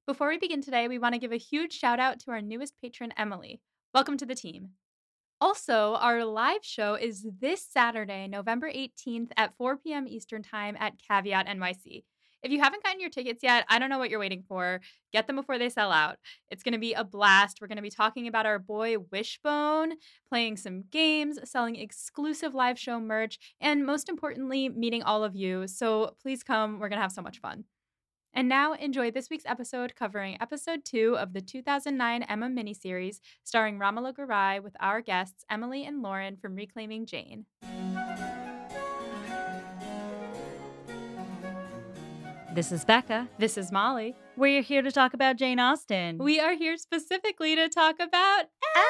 Before we begin today, we want to give a huge shout out to our newest patron, Emily. Welcome to the team. Also, our live show is this Saturday, November 18th at 4 p.m. Eastern Time at Caveat NYC. If you haven't gotten your tickets yet, I don't know what you're waiting for. Get them before they sell out. It's going to be a blast. We're going to be talking about our boy Wishbone, playing some games, selling exclusive live show merch, and most importantly, meeting all of you. So please come. We're going to have so much fun. And now enjoy this week's episode covering episode 2 of the 2009 Emma miniseries starring Ramala Garai with our guests Emily and Lauren from Reclaiming Jane. This is Becca. This is Molly. We're here to talk about Jane Austen. We are here specifically to talk about Emma!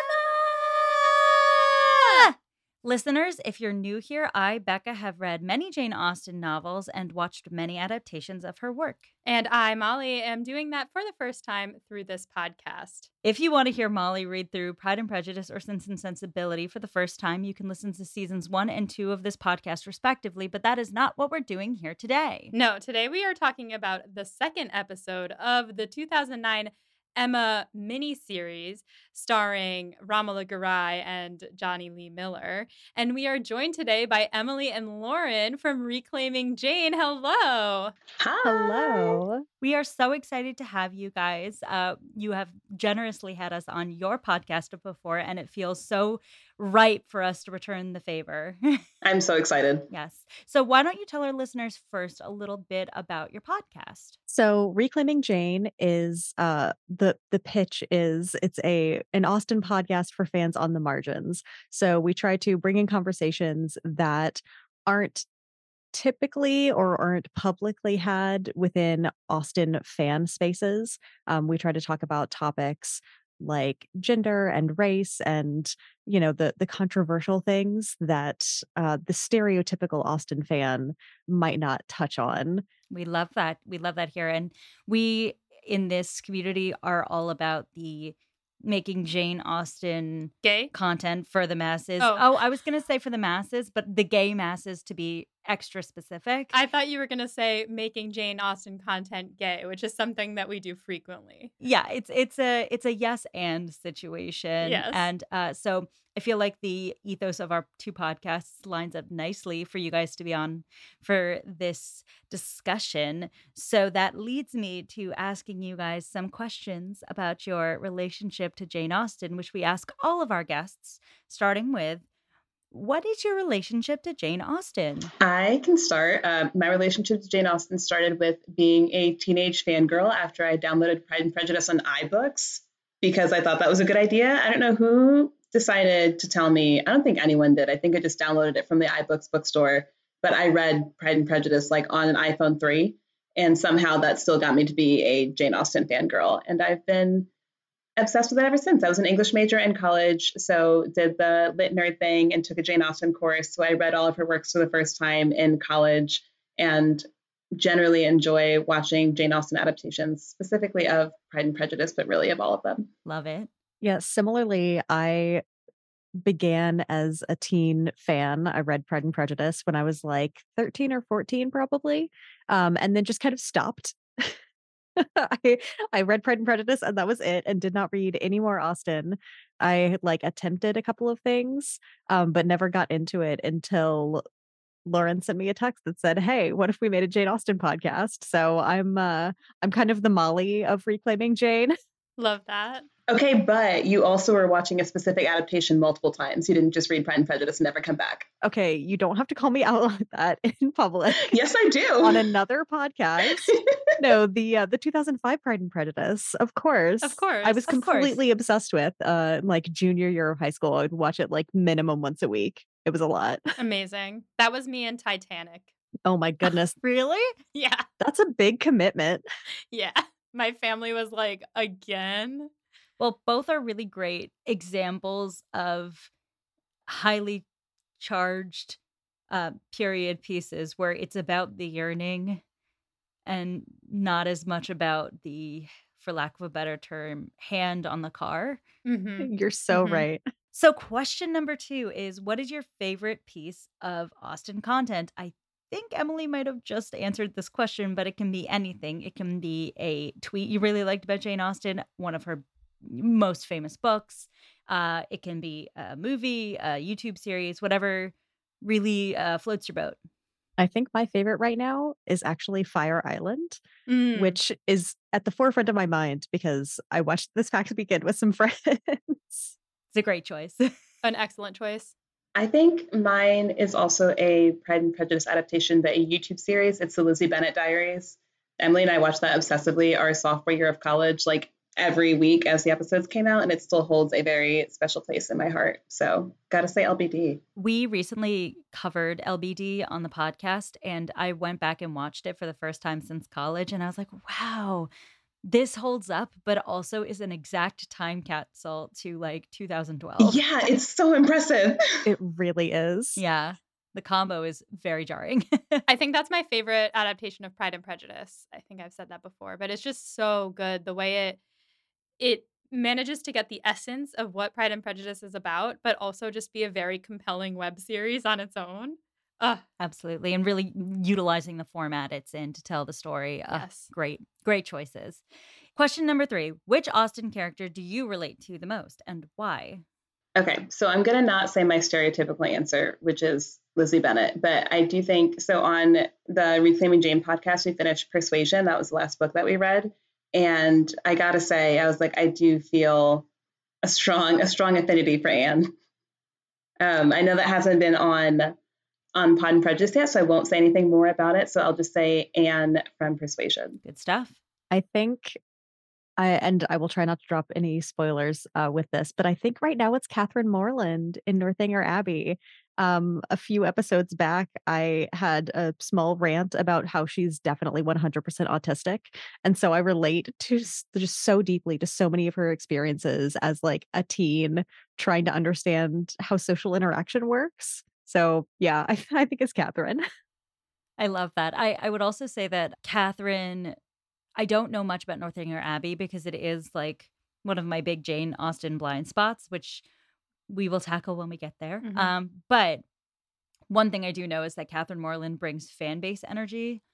Listeners, if you're new here, I, Becca, have read many Jane Austen novels and watched many adaptations of her work. And I, Molly, am doing that for the first time through this podcast. If you want to hear Molly read through Pride and Prejudice or Sense and Sensibility for the first time, you can listen to seasons 1 and 2 of this podcast respectively, but that is not what we're doing here today. No, today we are talking about the second episode of the 2009 Emma miniseries starring Ramala Garai and Johnny Lee Miller. And we are joined today by Emily and Lauren from Reclaiming Jane. Hello. Hi. Hello. We are so excited to have you guys. You have generously had us on your podcast before, and it feels so right for us to return the favor. I'm so excited. Yes. So why don't you tell our listeners first a little bit about your podcast? So Reclaiming Jane is the pitch is it's an Austen podcast for fans on the margins. So we try to bring in conversations that aren't typically or aren't publicly had within Austen fan spaces. We try to talk about topics like gender and race and the controversial things that the stereotypical Austen fan might not touch on. We love that. We love that here. And we in this community are all about the making Jane Austen Gay content for the masses. Oh. I was going to say for the masses, but the gay masses to be extra specific. I thought you were going to say making Jane Austen content gay, which is something that we do frequently. Yeah, it's a yes and situation. Yes. And so I feel like the ethos of our two podcasts lines up nicely for you guys to be on for this discussion. So that leads me to asking you guys some questions about your relationship to Jane Austen, which we ask all of our guests, starting with, what is your relationship to Jane Austen? I can start. My relationship to Jane Austen started with being a teenage fangirl after I downloaded Pride and Prejudice on iBooks because I thought that was a good idea. I don't know who decided to tell me. I don't think anyone did. I think I just downloaded it from the iBooks bookstore. But I read Pride and Prejudice like on an iPhone 3. And somehow that still got me to be a Jane Austen fangirl. And I've been obsessed with it ever since. I was an English major in college, so did the lit nerd thing and took a Jane Austen course. So I read all of her works for the first time in college and generally enjoy watching Jane Austen adaptations, specifically of Pride and Prejudice, but really of all of them. Love it. Yeah, similarly, I began as a teen fan. I read Pride and Prejudice when I was like 13 or 14, probably, and then just kind of stopped. I read Pride and Prejudice and that was it, and did not read any more Austen. I attempted a couple of things, but never got into it until Lauren sent me a text that said, "Hey, what if we made a Jane Austen podcast?" So I'm kind of the Molly of Reclaiming Jane. Love that. Okay, but you also were watching a specific adaptation multiple times. You didn't just read Pride and Prejudice and never come back. Okay, you don't have to call me out like that in public. Yes, I do. On another podcast. No, the 2005 Pride and Prejudice, of course. Of course. I was Of course. completely obsessed with like junior year of high school. I would watch it like minimum once a week. It was a lot. Amazing. That was me in Titanic. Oh my goodness. Really? Yeah. That's a big commitment. Yeah. My family was like, again? Well, both are really great examples of highly charged period pieces where it's about the yearning and not as much about the, for lack of a better term, hand on the car. Mm-hmm. You're so Mhm. right. So question number 2 is, what is your favorite piece of Austen content? I think Emily might have just answered this question, but it can be anything. It can be a tweet you really liked about Jane Austen, one of her most famous books. It can be a movie, a YouTube series, whatever really floats your boat. I think my favorite right now is actually Fire Island, Mm. which is at the forefront of my mind because I watched this past weekend with some friends. It's a great choice. An excellent choice. I think mine is also a Pride and Prejudice adaptation, but a YouTube series. It's the Lizzie Bennet Diaries. Emily and I watched that obsessively our sophomore year of college, like every week as the episodes came out, and it still holds a very special place in my heart. So gotta say LBD. We recently covered LBD on the podcast, and I went back and watched it for the first time since college, and I was like, wow, this holds up, but also is an exact time capsule to like 2012. Yeah, it's so impressive. It really is. Yeah, the combo is very jarring. I think that's my favorite adaptation of Pride and Prejudice. I think I've said that before, but it's just so good the way it manages to get the essence of what Pride and Prejudice is about, but also just be a very compelling web series on its own. Absolutely. And really utilizing the format it's in to tell the story. Yes. Great choices. Question number 3. Which Austen character do you relate to the most and why? Okay, so I'm going to not say my stereotypical answer, which is Lizzie Bennet, but I do think, so on the Reclaiming Jane podcast, we finished Persuasion. That was the last book that we read. And I got to say, I was like, I do feel a strong affinity for Anne. I know that hasn't been on Pride and Prejudice yet, so I won't say anything more about it. So I'll just say Anne from Persuasion. Good stuff. I think I will try not to drop any spoilers with this, but I think right now it's Catherine Morland in Northanger Abbey. A few episodes back, I had a small rant about how she's definitely 100% autistic. And so I relate to just so deeply to so many of her experiences as like a teen trying to understand how social interaction works. So yeah, I think it's Catherine. I love that. I would also say that Catherine, I don't know much about Northanger Abbey because it is like one of my big Jane Austen blind spots, which we will tackle when we get there. Mhm. But one thing I do know is that Catherine Morland brings fan base energy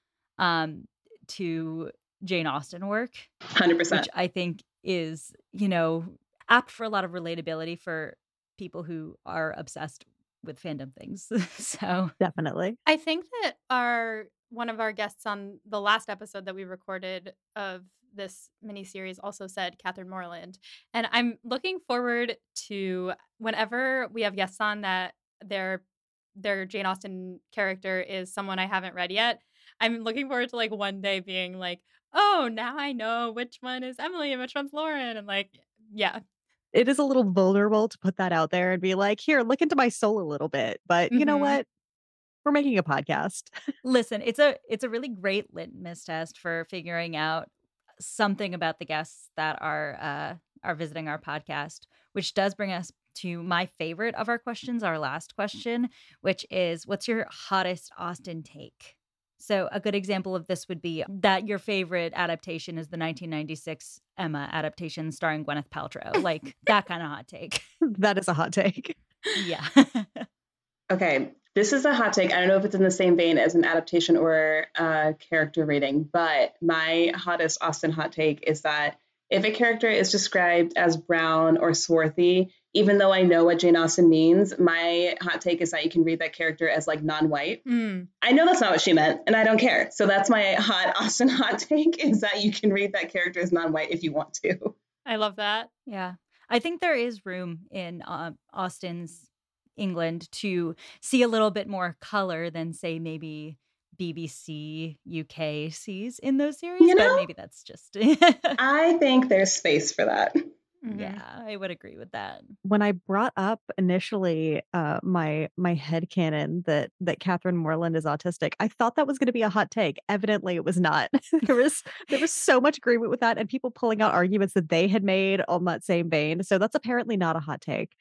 to Jane Austen work, 100%. which I think is, apt for a lot of relatability for people who are obsessed with fandom things. So Definitely. I think that one of our guests on the last episode that we recorded of this miniseries also said Catherine Morland. And I'm looking forward to whenever we have guests on that their Jane Austen character is someone I haven't read yet. I'm looking forward to like one day being like, oh, now I know which one is Emily and which one's Lauren. And like, yeah. It is a little vulnerable to put that out there and be like, here, look into my soul a little bit. But you know Mhm. what? We're making a podcast. listen, it's a really great litmus test for figuring out something about the guests that are visiting our podcast, which does bring us to my favorite of our questions, our last question, which is, what's your hottest Austen take? So a good example of this would be that your favorite adaptation is the 1996 Emma adaptation starring Gwyneth Paltrow, like that kind of hot take. That is a hot take. Yeah. Okay, this is a hot take. I don't know if it's in the same vein as an adaptation or a character rating, but my hottest Austen hot take is that if a character is described as brown or swarthy, even though I know what Jane Austen means, my hot take is that you can read that character as like non-white. I know that's not what she meant, and I don't care. So that's my hot Austen hot take, is that you can read that character as non-white if you want to. I love that. Yeah. I think there is room in Austen's England to see a little bit more color than, say, maybe BBC UK sees in those series, You know? but maybe that's just I think there's space for that. Mhm. yeah, I would agree with that. When I brought up initially my headcanon that Catherine Morland is autistic, I thought that was going to be a hot take. Evidently it was not. there was so much agreement with that and people pulling out arguments that they had made on that same vein. So that's apparently not a hot take.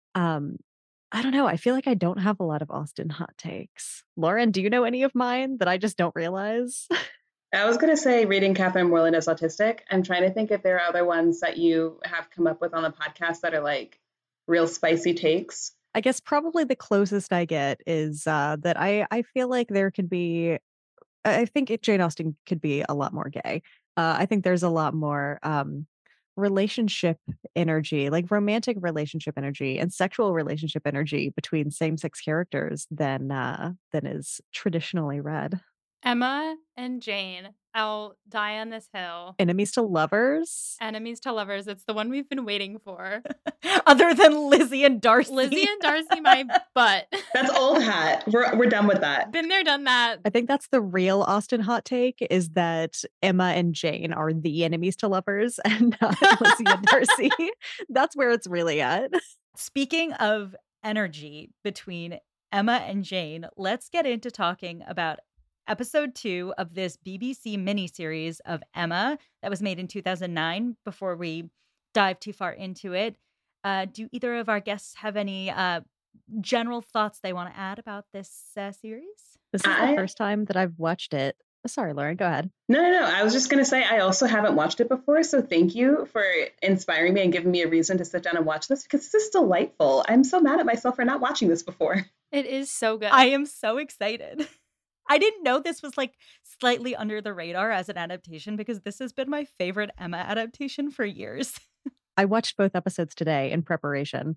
I don't know. I feel like I don't have a lot of Austen hot takes. Lauren, do you know any of mine that I just don't realize? I was going to say reading Catherine Morland as autistic. I'm trying to think if there are other ones that you have come up with on the podcast that are like real spicy takes. I guess probably the closest I get is that I feel like there could be. I think Jane Austen could be a lot more gay. I think there's a lot more relationship energy, like romantic relationship energy and sexual relationship energy between same-sex characters than is traditionally read. Emma and Jane, I'll die on this hill. Enemies to lovers. Enemies to lovers. It's the one we've been waiting for. Other than Lizzie and Darcy. Lizzie and Darcy, my butt. That's old hat. We're done with that. Been there, done that. I think that's the real Austen hot take, is that Emma and Jane are the enemies to lovers and not Lizzie and Darcy. That's where it's really at. Speaking of energy between Emma and Jane, let's get into talking about episode 2 of this BBC miniseries of Emma that was made in 2009. Before we dive too far into it, do either of our guests have any general thoughts they want to add about this series? This is the first time that I've watched it. Sorry, Lauren, go ahead. No. I was just going to say, I also haven't watched it before. So thank you for inspiring me and giving me a reason to sit down and watch this, because this is delightful. I'm so mad at myself for not watching this before. It is so good. I am so excited. I didn't know this was like slightly under the radar as an adaptation, because this has been my favorite Emma adaptation for years. I watched both episodes today in preparation,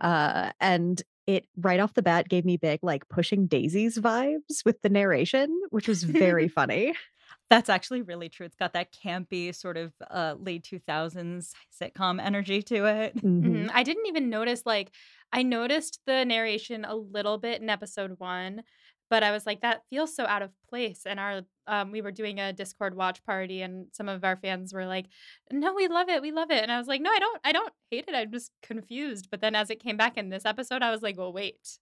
and it right off the bat gave me big like Pushing Daisies vibes with the narration, which was very funny. That's actually really true. It's got that campy sort of late 2000s sitcom energy to it. Mhm. I didn't even notice, like, I noticed the narration a little bit in episode 1, but I was like, that feels so out of place. And our we were doing a Discord watch party, and some of our fans were like, no, we love it. We love it. And I was like, no, I don't hate it. I'm just confused. But then as it came back in this episode, I was like, well, wait,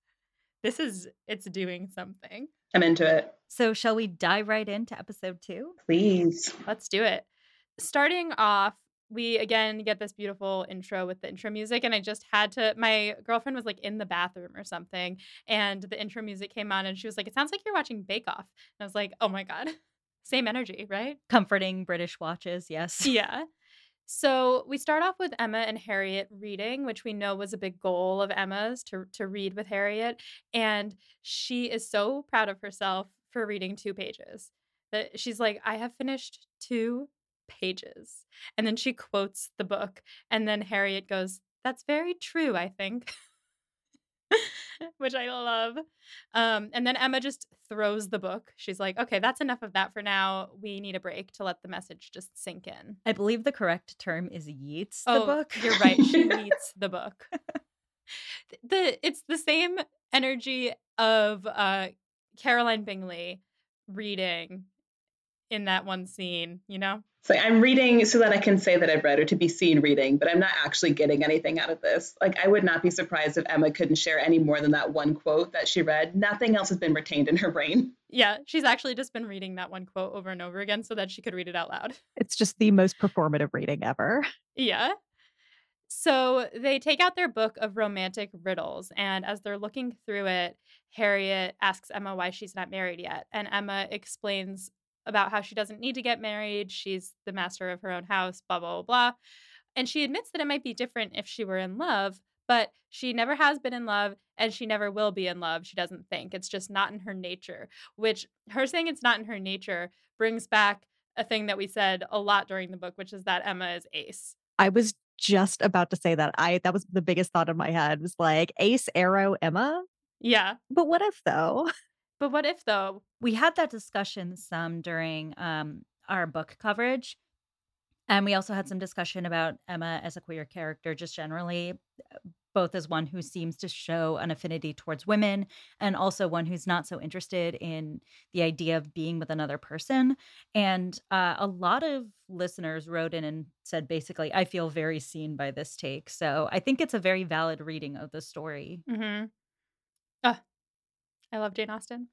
it's doing something. I'm into it. So shall we dive right into episode 2? Please. Let's do it. Starting off, we again get this beautiful intro with the intro music, and I just had to, my girlfriend was like in the bathroom or something, and the intro music came on, and she was like, it sounds like you're watching Bake Off. And I was like, oh my God, same energy, right? Comforting British watches, yes. Yeah. So we start off with Emma and Harriet reading, which we know was a big goal of Emma's, to read with Harriet. And she is so proud of herself for reading 2 pages. That she's like, I have finished 2 pages. And then she quotes the book. And then Harriet goes, that's very true, I think. Which I love. And then Emma just throws the book. She's like, okay, that's enough of that for now. We need a break to let the message just sink in. I believe the correct term is yeets the book. You're right. She yeets the book. It's the same energy of Caroline Bingley reading in that one scene, you know? So I'm reading so that I can say that I've read, or to be seen reading, but I'm not actually getting anything out of this. Like, I would not be surprised if Emma couldn't share any more than that one quote that she read. Nothing else has been retained in her brain. Yeah, she's actually just been reading that one quote over and over again so that she could read it out loud. It's just the most performative reading ever. Yeah. So they take out their book of romantic riddles, and as they're looking through it, Harriet asks Emma why she's not married yet. And Emma explains about how she doesn't need to get married. She's the master of her own house, blah, blah, blah, blah. And she admits that it might be different if she were in love, but she never has been in love, and she never will be in love, she doesn't think. It's just not in her nature, which her saying it's not in her nature brings back a thing that we said a lot during the book, which is that Emma is ace. I was just about to say that. That was the biggest thought in my head, was like, ace, arrow, Emma? Yeah. But what if, though? But what if, though? We had that discussion some during our book coverage. And we also had some discussion about Emma as a queer character, just generally, both as one who seems to show an affinity towards women, and also one who's not so interested in the idea of being with another person. And a lot of listeners wrote in and said, basically, I feel very seen by this take. So I think it's a very valid reading of the story. Mm-hmm. I love Jane Austen.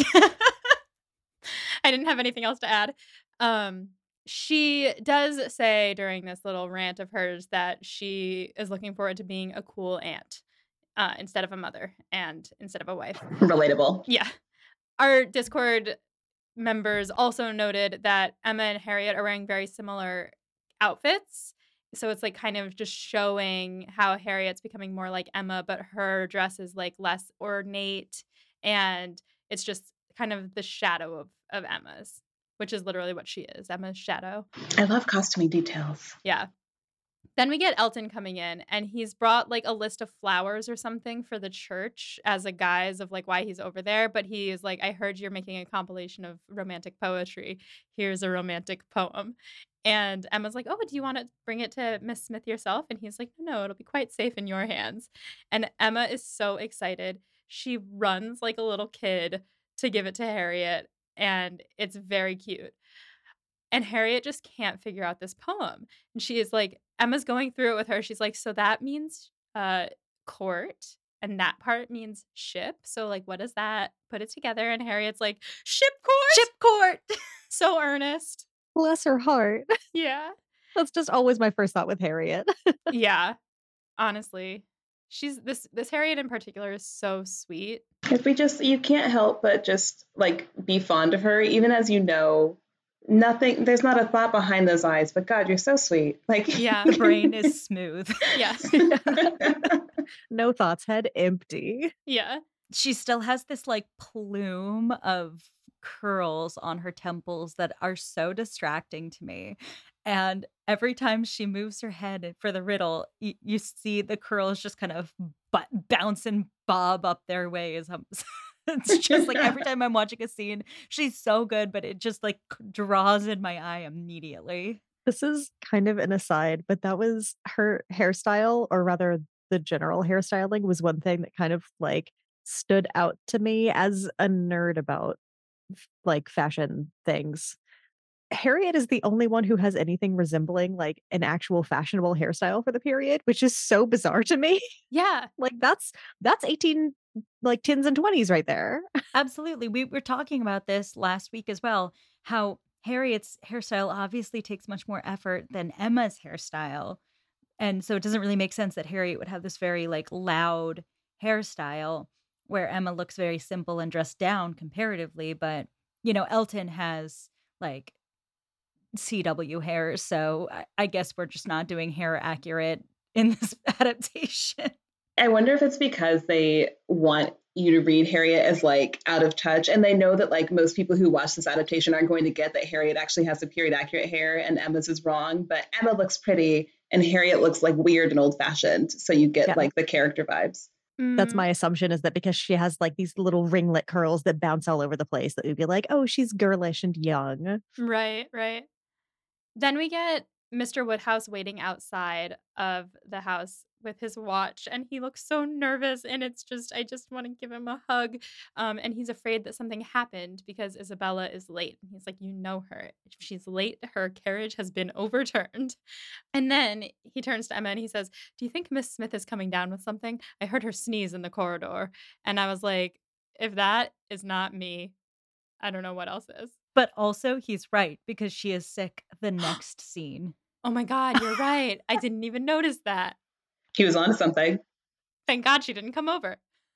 I didn't have anything else to add. She does say during this little rant of hers that she is looking forward to being a cool aunt instead of a mother and instead of a wife. Relatable. Yeah. Our Discord members also noted that Emma and Harriet are wearing very similar outfits. So it's like kind of just showing how Harriet's becoming more like Emma, but her dress is like less ornate, and it's just kind of the shadow of Emma's, which is literally what she is, Emma's shadow. I love costuming details. Yeah. Then we get Elton coming in, and he's brought like a list of flowers or something for the church as a guise of like why he's over there. But he is like, I heard you're making a compilation of romantic poetry. Here's a romantic poem. And Emma's like, oh, do you want to bring it to Miss Smith yourself? And he's like, no, it'll be quite safe in your hands. And Emma is so excited. She runs like a little kid to give it to Harriet, and it's very cute. And Harriet just can't figure out this poem. And she is like, Emma's going through it with her. She's like, so that means court, and that part means ship. So, like, what is that? Put it together. And Harriet's like, ship court? Ship court. So earnest. Bless her heart. Yeah. That's just always my first thought with Harriet. Yeah. Honestly. She's this Harriet in particular is so sweet. If you can't help but just like be fond of her, even as you know, nothing, there's not a thought behind those eyes, but God, you're so sweet. Like, Yeah. The brain is smooth. Yeah. No thoughts, head empty. Yeah. She still has this like plume of curls on her temples that are so distracting to me. And every time she moves her head for the riddle, you see the curls just kind of bounce and bob up their ways. It's just like every time I'm watching a scene, she's so good, but it just like draws in my eye immediately. This is kind of an aside, but that was her hairstyle, or rather the general hairstyling was one thing that kind of like stood out to me as a nerd about like fashion things. Harriet is the only one who has anything resembling like an actual fashionable hairstyle for the period, which is so bizarre to me. Yeah. Like that's 18 like 10s and 20s right there. Absolutely. We were talking about this last week as well, how Harriet's hairstyle obviously takes much more effort than Emma's hairstyle. And so it doesn't really make sense that Harriet would have this very like loud hairstyle where Emma looks very simple and dressed down comparatively. But, you know, Elton has like CW hair. So I guess we're just not doing hair accurate in this adaptation. I wonder if it's because they want you to read Harriet as like out of touch, and they know that like most people who watch this adaptation aren't going to get that Harriet actually has the period accurate hair and Emma's is wrong, but Emma looks pretty and Harriet looks like weird and old fashioned, so you get like the character vibes. That's my assumption, is that because she has like these little ringlet curls that bounce all over the place, that we'd be like, oh, she's girlish and young. Right. Then we get Mr. Woodhouse waiting outside of the house with his watch, and he looks so nervous, and it's just, I just want to give him a hug. And he's afraid that something happened because Isabella is late. And he's like, you know her. If she's late, her carriage has been overturned. And then he turns to Emma and he says, do you think Miss Smith is coming down with something? I heard her sneeze in the corridor. And I was like, if that is not me, I don't know what else is. But also, he's right, because she is sick the next scene. Oh my God, you're right. I didn't even notice that. He was on something. Thank God she didn't come over.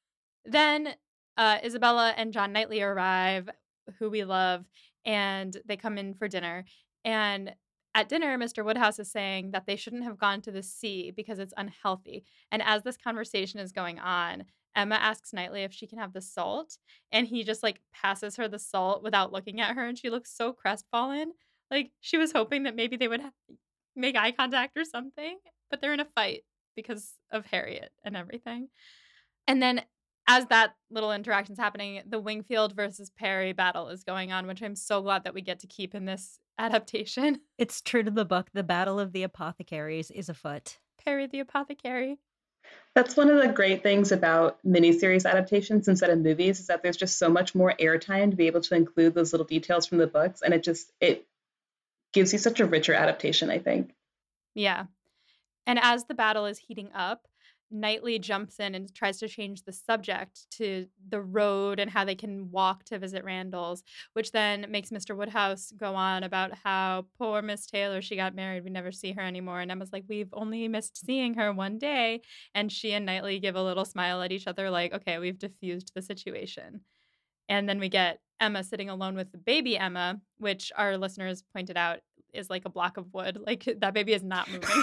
Then Isabella and John Knightley arrive, who we love, and they come in for dinner. And at dinner, Mr. Woodhouse is saying that they shouldn't have gone to the sea because it's unhealthy. And as this conversation is going on, Emma asks Knightley if she can have the salt, and he just like passes her the salt without looking at her, and she looks so crestfallen. Like she was hoping that maybe they would make eye contact or something, but they're in a fight because of Harriet and everything. And then as that little interaction's happening, the Wingfield versus Perry battle is going on, which I'm so glad that we get to keep in this adaptation. It's true to the book. The Battle of the Apothecaries is afoot. Perry the Apothecary. That's one of the great things about miniseries adaptations instead of movies, is that there's just so much more airtime to be able to include those little details from the books. And it gives you such a richer adaptation, I think. Yeah. And as the battle is heating up, Knightley jumps in and tries to change the subject to the road and how they can walk to visit Randall's, which then makes Mr. Woodhouse go on about how poor Miss Taylor, she got married, we never see her anymore. And Emma's like, we've only missed seeing her one day. And she and Knightley give a little smile at each other like, okay, we've diffused the situation. And then we get Emma sitting alone with the baby Emma, which our listeners pointed out is like a block of wood. Like that baby is not moving.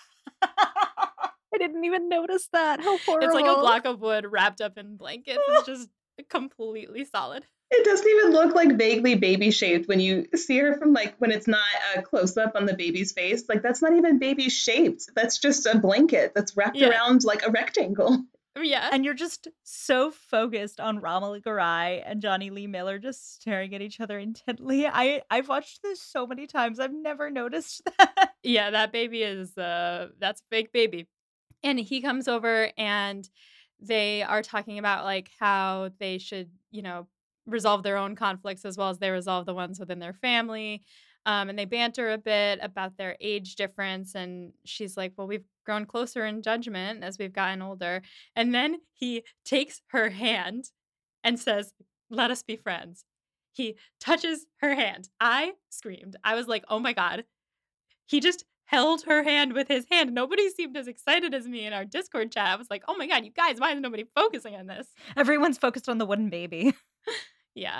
I didn't even notice that. How horrible. It's like a block of wood wrapped up in blankets. It's just completely solid. It doesn't even look like vaguely baby shaped when you see her from like when it's not a close up on the baby's face. Like that's not even baby shaped. That's just a blanket that's wrapped around like a rectangle. Yeah. And you're just so focused on Ramal Garai and Johnny Lee Miller just staring at each other intently. I've watched this so many times. I've never noticed that. Yeah, that baby is that's a fake baby. And he comes over and they are talking about like how they should, resolve their own conflicts as well as they resolve the ones within their family. And they banter a bit about their age difference. And she's like, well, we've grown closer in judgment as we've gotten older. And then he takes her hand and says, let us be friends. He touches her hand. I screamed. I was like, oh my God. He just held her hand with his hand. Nobody seemed as excited as me in our Discord chat. I was like, oh my God, you guys, why is nobody focusing on this? Everyone's focused on the wooden baby. Yeah.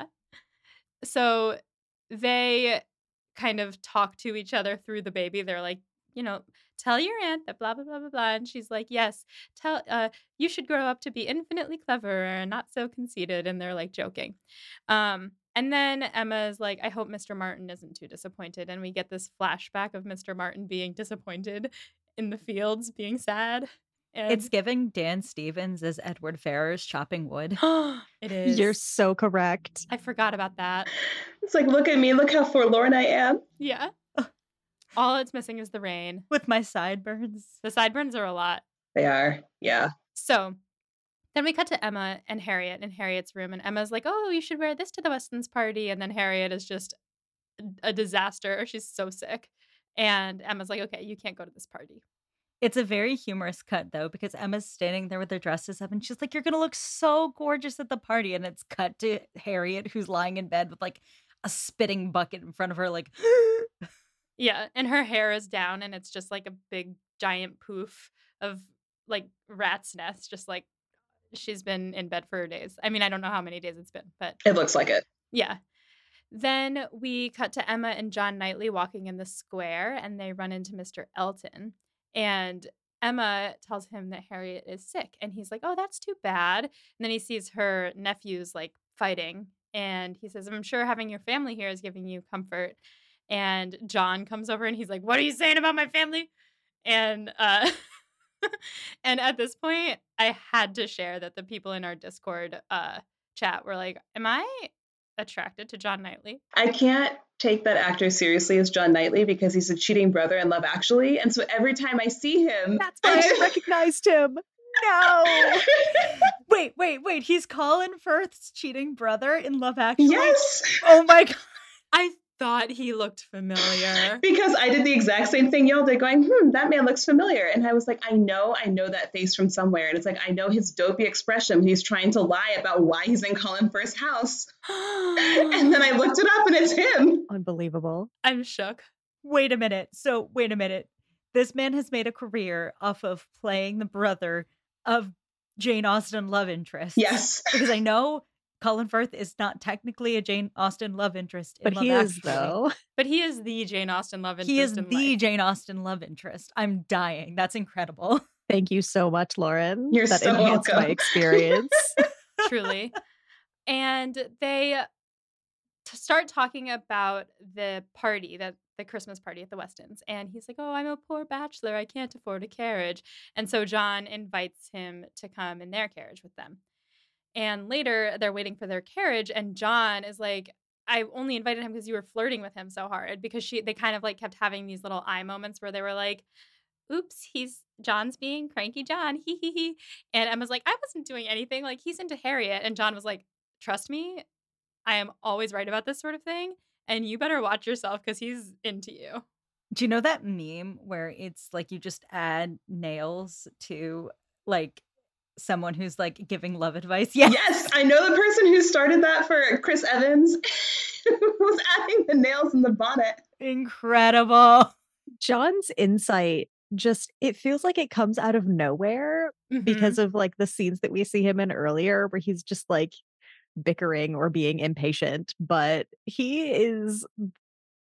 So they kind of talk to each other through the baby. They're like, tell your aunt that blah, blah, blah, blah, blah. And she's like, yes, you should grow up to be infinitely clever and not so conceited. And they're like joking. And then Emma is like, I hope Mr. Martin isn't too disappointed. And we get this flashback of Mr. Martin being disappointed in the fields, being sad. And It's giving Dan Stevens as Edward Ferrars chopping wood. it is. You're so correct. I forgot about that. It's like, look at me, look how forlorn I am. Yeah. All it's missing is the rain. With my sideburns. The sideburns are a lot. They are, yeah. So then we cut to Emma and Harriet in Harriet's room. And Emma's like, oh, you should wear this to the Westons party. And then Harriet is just a disaster. She's so sick. And Emma's like, okay, you can't go to this party. It's a very humorous cut, though, because Emma's standing there with her dresses up and she's like, you're going to look so gorgeous at the party. And it's cut to Harriet, who's lying in bed with like a spitting bucket in front of her, like, Yeah. And her hair is down and it's just like a big giant poof of like rat's nest, just like she's been in bed for days. I mean, I don't know how many days it's been, but It looks like it. yeah. Then we cut to Emma and John Knightley walking in the square and they run into Mr. Elton. And Emma tells him that Harriet is sick. And he's like, oh, that's too bad. And then he sees her nephews like fighting. And he says, I'm sure having your family here is giving you comfort. And John comes over and he's like, what are you saying about my family? And and at this point, I had to share that the people in our Discord chat were like, am I attracted to John Knightley? I can't take that actor seriously as John Knightley because he's a cheating brother in Love Actually. And so every time I see him, That's why I recognized him. No. Wait. He's Colin Firth's cheating brother in Love Actually? Yes. Oh my God. I thought he looked familiar. Because I did the exact same thing y'all did, going, that man looks familiar. And I was like, I know that face from somewhere. And it's like, I know his dopey expression when he's trying to lie about why he's in Colin Firth's house. And then I looked it up and it's him. Unbelievable. I'm shook. Wait a minute. This man has made a career off of playing the brother of Jane Austen love interest. Yes. Because I know Colin Firth is not technically a Jane Austen love interest. But he is, though. But he is the Jane Austen love interest. He is in the life. Jane Austen love interest. I'm dying. That's incredible. Thank you so much, Lauren. You're that so enhanced my welcome. experience. Truly. And they start talking about the party, the Christmas party at the Westons. And he's like, oh, I'm a poor bachelor. I can't afford a carriage. And so John invites him to come in their carriage with them. And later they're waiting for their carriage. And John is like, I only invited him because you were flirting with him so hard. Because they kind of like kept having these little eye moments where they were like, oops, John's being cranky John. He, he, he. And Emma's like, I wasn't doing anything. Like, he's into Harriet. And John was like, trust me, I am always right about this sort of thing. And you better watch yourself because he's into you. Do you know that meme where it's like you just add nails to like someone who's like giving love advice? Yes, I know the person who started that for Chris Evans who was adding the nails in the bonnet. Incredible. John's insight it feels like it comes out of nowhere because of like the scenes that we see him in earlier where he's just like bickering or being impatient, but he is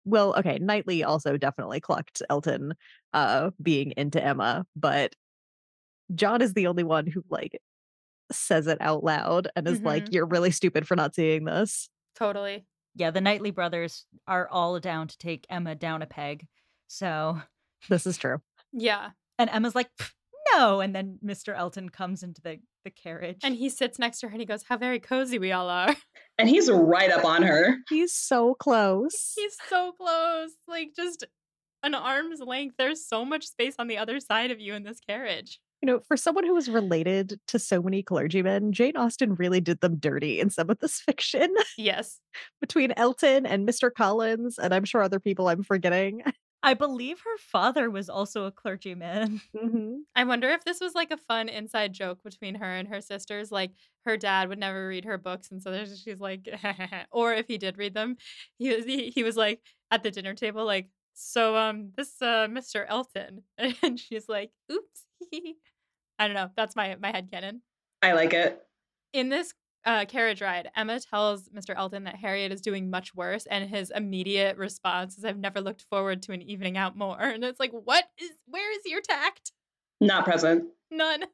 well, okay, Knightley also definitely clucked Elton being into Emma, but John is the only one who like says it out loud and is like, Mhm. you're really stupid for not seeing this. Totally. Yeah, the Knightley brothers are all down to take Emma down a peg. So, This is true. Yeah. and Emma's like, "Pff, no. And then Mr. Elton comes into the carriage. And he sits next to her and he goes, "How very cozy we all are." And he's right up on her. He's so close. He's so close. Like just an arm's length. There's so much space on the other side of you in this carriage. You know, for someone who was related to so many clergymen, Jane Austen really did them dirty in some of this fiction Yes. between Elton and Mr. Collins, and I'm sure other people I'm forgetting. I believe her father was also a clergyman. Mhm. I wonder if this was like a fun inside joke between her and her sisters. Like her dad would never read her books, and so she's like, or if he did read them, he was like at the dinner table, like, so this Mr. Elton, and she's like, oops. I don't know. That's my headcanon. I like it. In this carriage ride, Emma tells Mr. Elton that Harriet is doing much worse, and his immediate response is, "I've never looked forward to an evening out more." And it's like, where is your tact? Not present. None.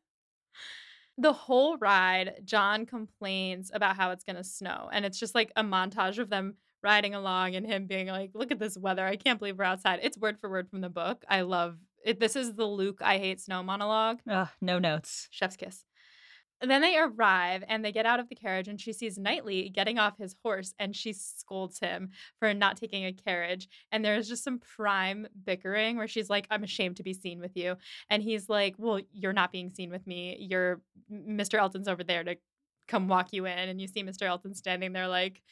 The whole ride, John complains about how it's going to snow. And it's just like a montage of them riding along and him being like, look at this weather. I can't believe we're outside. It's word for word from the book. I love it. This is the Luke I hate snow monologue. Ugh, no notes. Chef's kiss. And then they arrive and they get out of the carriage and she sees Knightley getting off his horse and she scolds him for not taking a carriage. And there's just some prime bickering where she's like, I'm ashamed to be seen with you. And he's like, well, you're not being seen with me. Mr. Elton's over there to come walk you in. And you see Mr. Elton standing there like,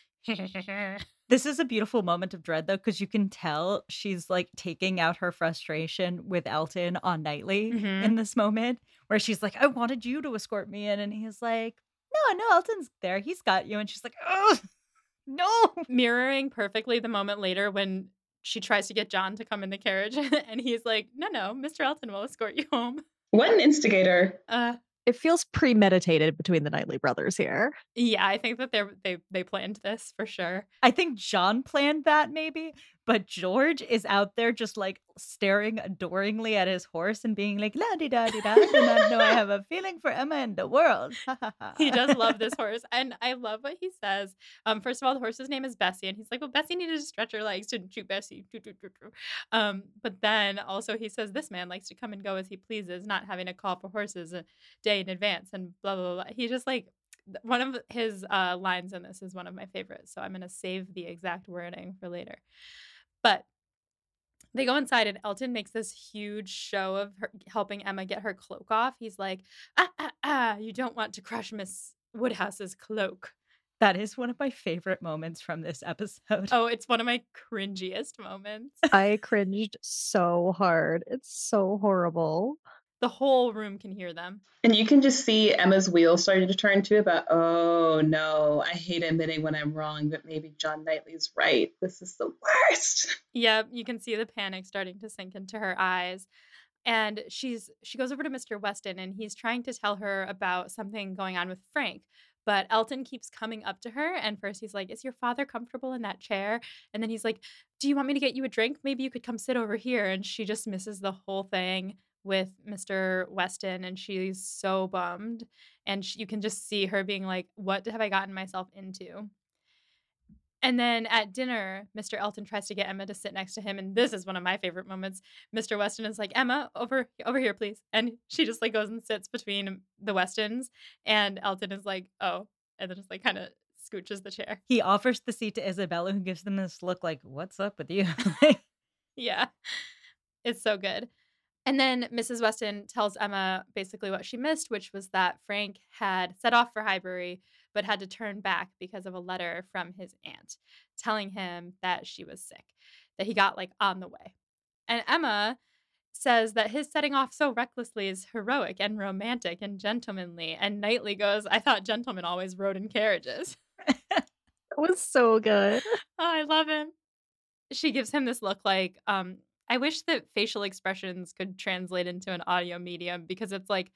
This is a beautiful moment of dread, though, because you can tell she's like taking out her frustration with Elton on Knightley Mhm. in this moment, where she's like, I wanted you to escort me in. And he's like, no, Elton's there. He's got you. And she's like, oh, no. mirroring perfectly the moment later when she tries to get John to come in the carriage. And he's like, no, Mr. Elton will escort you home. What an instigator. It feels premeditated between the Knightley brothers here. Yeah, I think that they planned this for sure. I think John planned that maybe, but George is out there just like staring adoringly at his horse and being like, la di da di da, and I know I have a feeling for Emma and the world. He does love this horse. And I love what he says. First of all, the horse's name is Bessie. And he's like, well, Bessie needed to stretch her legs, didn't you, Bessie? But then also he says, this man likes to come and go as he pleases, not having to call for horses a day in advance and blah, blah, blah. He just like, one of his lines in this is one of my favorites. So I'm going to save the exact wording for later. But they go inside and Elton makes this huge show of her helping Emma get her cloak off. He's like, you don't want to crush Miss Woodhouse's cloak. That is one of my favorite moments from this episode. Oh, it's one of my cringiest moments. I cringed so hard. It's so horrible. The whole room can hear them. And you can just see Emma's wheels starting to turn too about, oh no, I hate admitting when I'm wrong, but maybe John Knightley's right. This is the worst. Yeah, you can see the panic starting to sink into her eyes. And she goes over to Mr. Weston and he's trying to tell her about something going on with Frank. But Elton keeps coming up to her. And first he's like, is your father comfortable in that chair? And then he's like, do you want me to get you a drink? Maybe you could come sit over here. And she just misses the whole thing with Mr. Weston. And she's so bummed. And you can just see her being like, what have I gotten myself into? And then at dinner, Mr. Elton tries to get Emma to sit next to him. And this is one of my favorite moments. Mr. Weston is like, Emma, over here, please. And she just like goes and sits between the Westons. And Elton is like, oh, and then just like kind of scooches the chair. He offers the seat to Isabella, who gives them this look like, what's up with you? Yeah, it's so good. And then Mrs. Weston tells Emma basically what she missed, which was that Frank had set off for Highbury, but had to turn back because of a letter from his aunt telling him that she was sick, that he got like on the way. And Emma says that his setting off so recklessly is heroic and romantic and gentlemanly. And Knightley goes, I thought gentlemen always rode in carriages. That was so good. Oh, I love him. She gives him this look like, I wish that facial expressions could translate into an audio medium because it's like,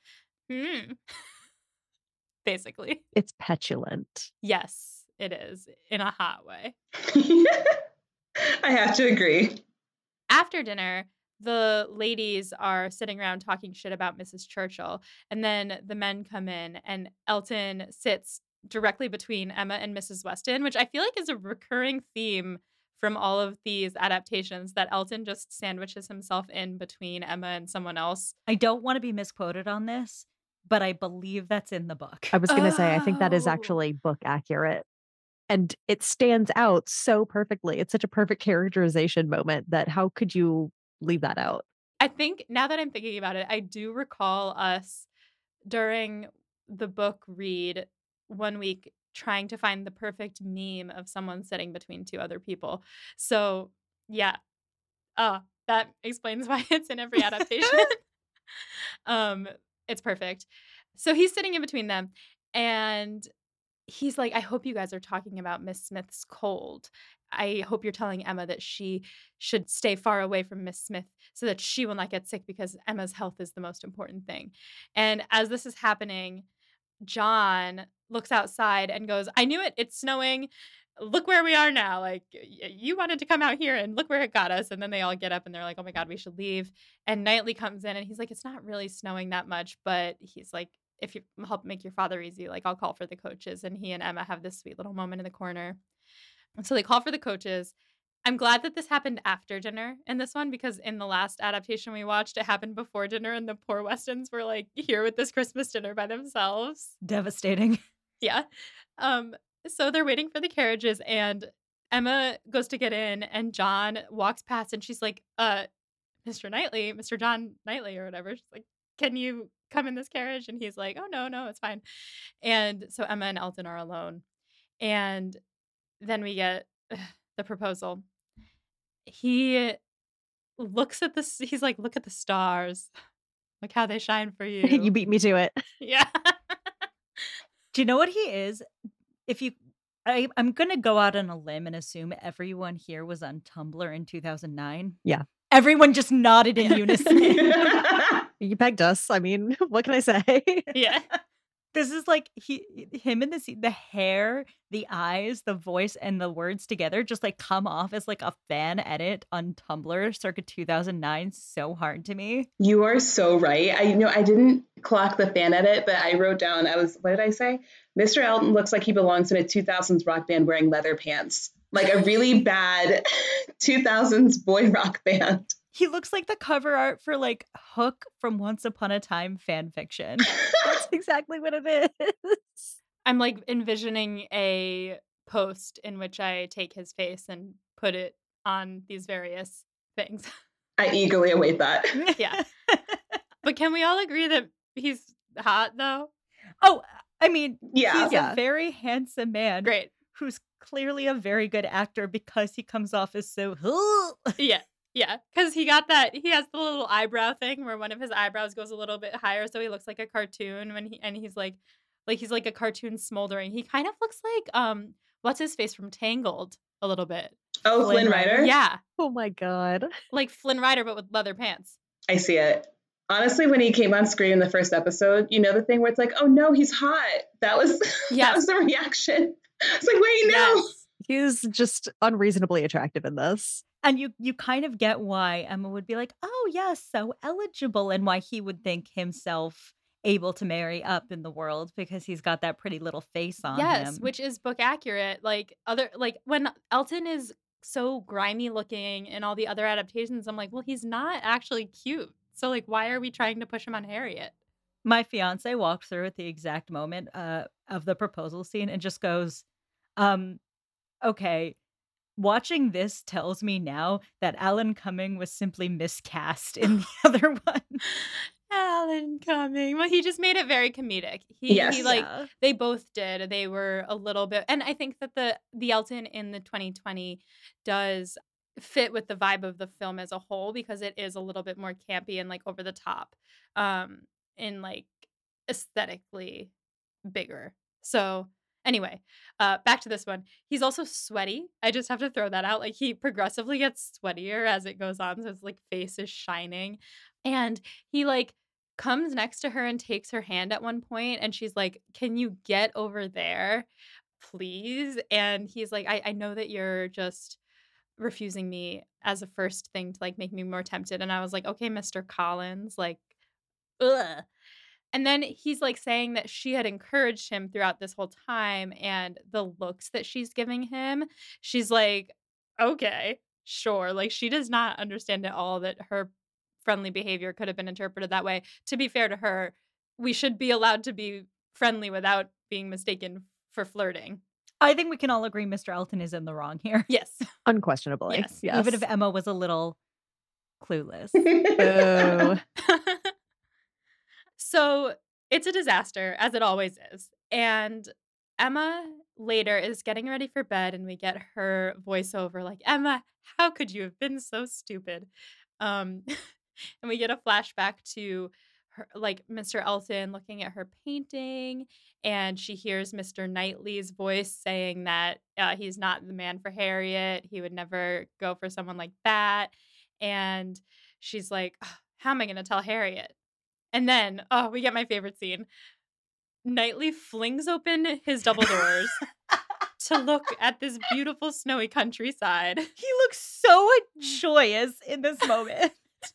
basically. It's petulant. Yes, it is in a hot way. I have to agree. After dinner, the ladies are sitting around talking shit about Mrs. Churchill, and then the men come in, and Elton sits directly between Emma and Mrs. Weston, which I feel like is a recurring theme from all of these adaptations, that Elton just sandwiches himself in between Emma and someone else. I don't want to be misquoted on this, but I believe that's in the book. I was going to say, I think that is Oh. actually book accurate. And it stands out so perfectly. It's such a perfect characterization moment that how could you leave that out? I think now that I'm thinking about it, I do recall us during the book read one week trying to find the perfect meme of someone sitting between two other people. So, yeah, that explains why it's in every adaptation. It's perfect. So he's sitting in between them, and he's like, I hope you guys are talking about Miss Smith's cold. I hope you're telling Emma that she should stay far away from Miss Smith so that she will not get sick, because Emma's health is the most important thing. And as this is happening, John looks outside and goes, I knew it. It's snowing. Look where we are now. Like, you wanted to come out here, and look where it got us. And then they all get up and they're like, oh my God, we should leave. And Knightley comes in and he's like, it's not really snowing that much. But he's like, if you help make your father easy, like, I'll call for the coaches. And he and Emma have this sweet little moment in the corner. And so they call for the coaches. I'm glad that this happened after dinner in this one, because in the last adaptation we watched, it happened before dinner, and the poor Westons were like here with this Christmas dinner by themselves. Devastating. Yeah. So they're waiting for the carriages, and Emma goes to get in, and John walks past, and she's like, Mr. Knightley, Mr. John Knightley or whatever. She's like, can you come in this carriage? And he's like, oh, no, it's fine. And so Emma and Elton are alone. And then we get the proposal. He looks at this. He's like, look at the stars. Look how they shine for you. You beat me to it. Yeah. Do you know what he is? I'm going to go out on a limb and assume everyone here was on Tumblr in 2009. Yeah. Everyone just nodded in unison. You pegged us. I mean, what can I say? Yeah. This is like him in the hair, the eyes, the voice, and the words together just like come off as like a fan edit on Tumblr circa 2009. So hard to me. You are so right. I didn't clock the fan edit, but I wrote down, what did I say? Mr. Elton looks like he belongs in a 2000s rock band wearing leather pants. Like a really bad 2000s boy rock band. He looks like the cover art for like Hook from Once Upon a Time fan fiction. That's exactly what it is. I'm like envisioning a post in which I take his face and put it on these various things. I eagerly await that. Yeah. But can we all agree that he's hot though? Oh, I mean, Yeah. he's a very handsome man. Great. Who's clearly a very good actor because he comes off as so. Yeah. Yeah. Because he got that. He has the little eyebrow thing where one of his eyebrows goes a little bit higher, so he looks like a cartoon he's like he's like a cartoon smoldering. He kind of looks like what's his face from Tangled a little bit. Oh, Flynn Rider? Yeah. Oh my God. Like Flynn Rider, but with leather pants. I see it. Honestly, when he came on screen in the first episode, you know the thing where it's like, oh no, he's hot. That was that was the reaction. It's like, wait, no. Yes. He's just unreasonably attractive in this. And you kind of get why Emma would be like, oh, yeah, so eligible, and why he would think himself able to marry up in the world because he's got that pretty little face on him. Yes, which is book accurate. Like when Elton is so grimy looking in all the other adaptations, I'm like, well, he's not actually cute. So like, why are we trying to push him on Harriet? My fiance walked through at the exact moment of the proposal scene and just goes, okay, watching this tells me now that Alan Cumming was simply miscast in the other one. Alan Cumming. Well, he just made it very comedic. They both did. They were a little bit, and I think that the Elton in the 2020 does fit with the vibe of the film as a whole, because it is a little bit more campy and like over the top, and like aesthetically bigger. So anyway, back to this one. He's also sweaty. I just have to throw that out. Like, he progressively gets sweatier as it goes on. So his like face is shining. And he like comes next to her and takes her hand at one point, and she's like, can you get over there, please? And he's like, I know that you're just refusing me as a first thing to like make me more tempted. And I was like, okay, Mr. Collins, like, ugh. And then he's like saying that she had encouraged him throughout this whole time, and the looks that she's giving him, she's like, okay, sure. Like, she does not understand at all that her friendly behavior could have been interpreted that way. To be fair to her, we should be allowed to be friendly without being mistaken for flirting. I think we can all agree Mr. Elton is in the wrong here. Yes. Unquestionably. Yes. Even if Emma was a little clueless. Boo. So it's a disaster, as it always is. And Emma later is getting ready for bed, and we get her voiceover like, Emma, how could you have been so stupid? And we get a flashback to her, like Mr. Elton looking at her painting, and she hears Mr. Knightley's voice saying that he's not the man for Harriet. He would never go for someone like that. And she's like, "Ugh, how am I going to tell Harriet?" And then, oh, we get my favorite scene. Knightley flings open his double doors to look at this beautiful snowy countryside. He looks so joyous in this moment.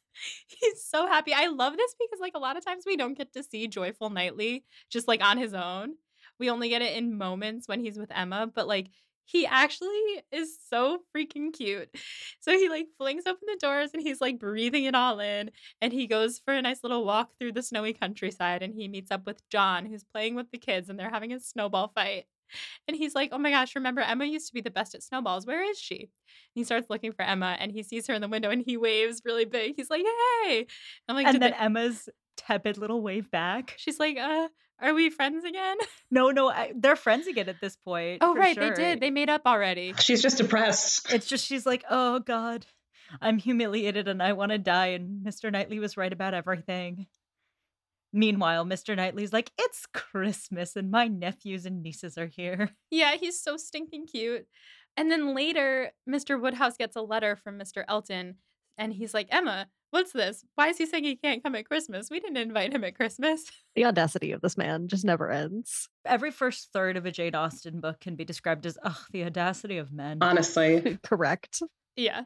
He's so happy. I love this because, like, a lot of times we don't get to see joyful Knightley just, like, on his own. We only get it in moments when he's with Emma, but, like, he actually is so freaking cute. So he, like, flings open the doors and he's, like, breathing it all in, and he goes for a nice little walk through the snowy countryside, and he meets up with John, who's playing with the kids, and they're having a snowball fight. And he's like, "Oh my gosh, remember Emma used to be the best at snowballs. Where is she?" And he starts looking for Emma, and he sees her in the window, and he waves really big. He's like, "Hey!" I'm like, And then Emma's tepid little wave back. she's like, are we friends again?" No, they're friends again at this point. Oh, for right, sure. they did. They made up already. She's just depressed. It's just she's like, oh God, I'm humiliated and I want to die. And Mr. Knightley was right about everything. Meanwhile, Mr. Knightley's like, it's Christmas and my nephews and nieces are here. Yeah, he's so stinking cute. And then later, Mr. Woodhouse gets a letter from Mr. Elton, and he's like, "Emma, what's this? Why is he saying he can't come at Christmas? We didn't invite him at Christmas." The audacity of this man just never ends. Every first third of a Jane Austen book can be described as, the audacity of men. Honestly. Correct. Yeah.